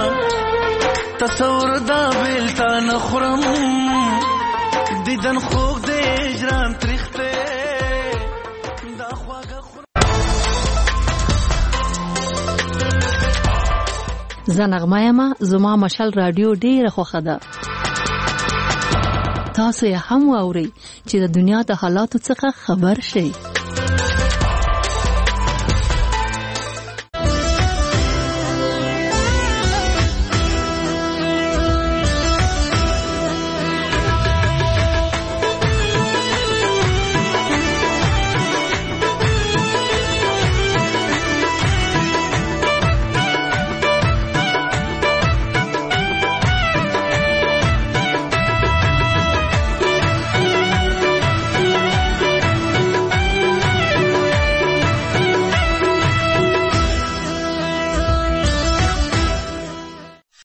تصور دا بیلتا نخورم دیدن خوب دی اجرام تریخته دا خواگا خورم.
زنغمایما زما مشال رادیو ډیره خوښه ده. تاسو یې هم واورئ چې د دنیا د حالاتو څخه خبر شئ.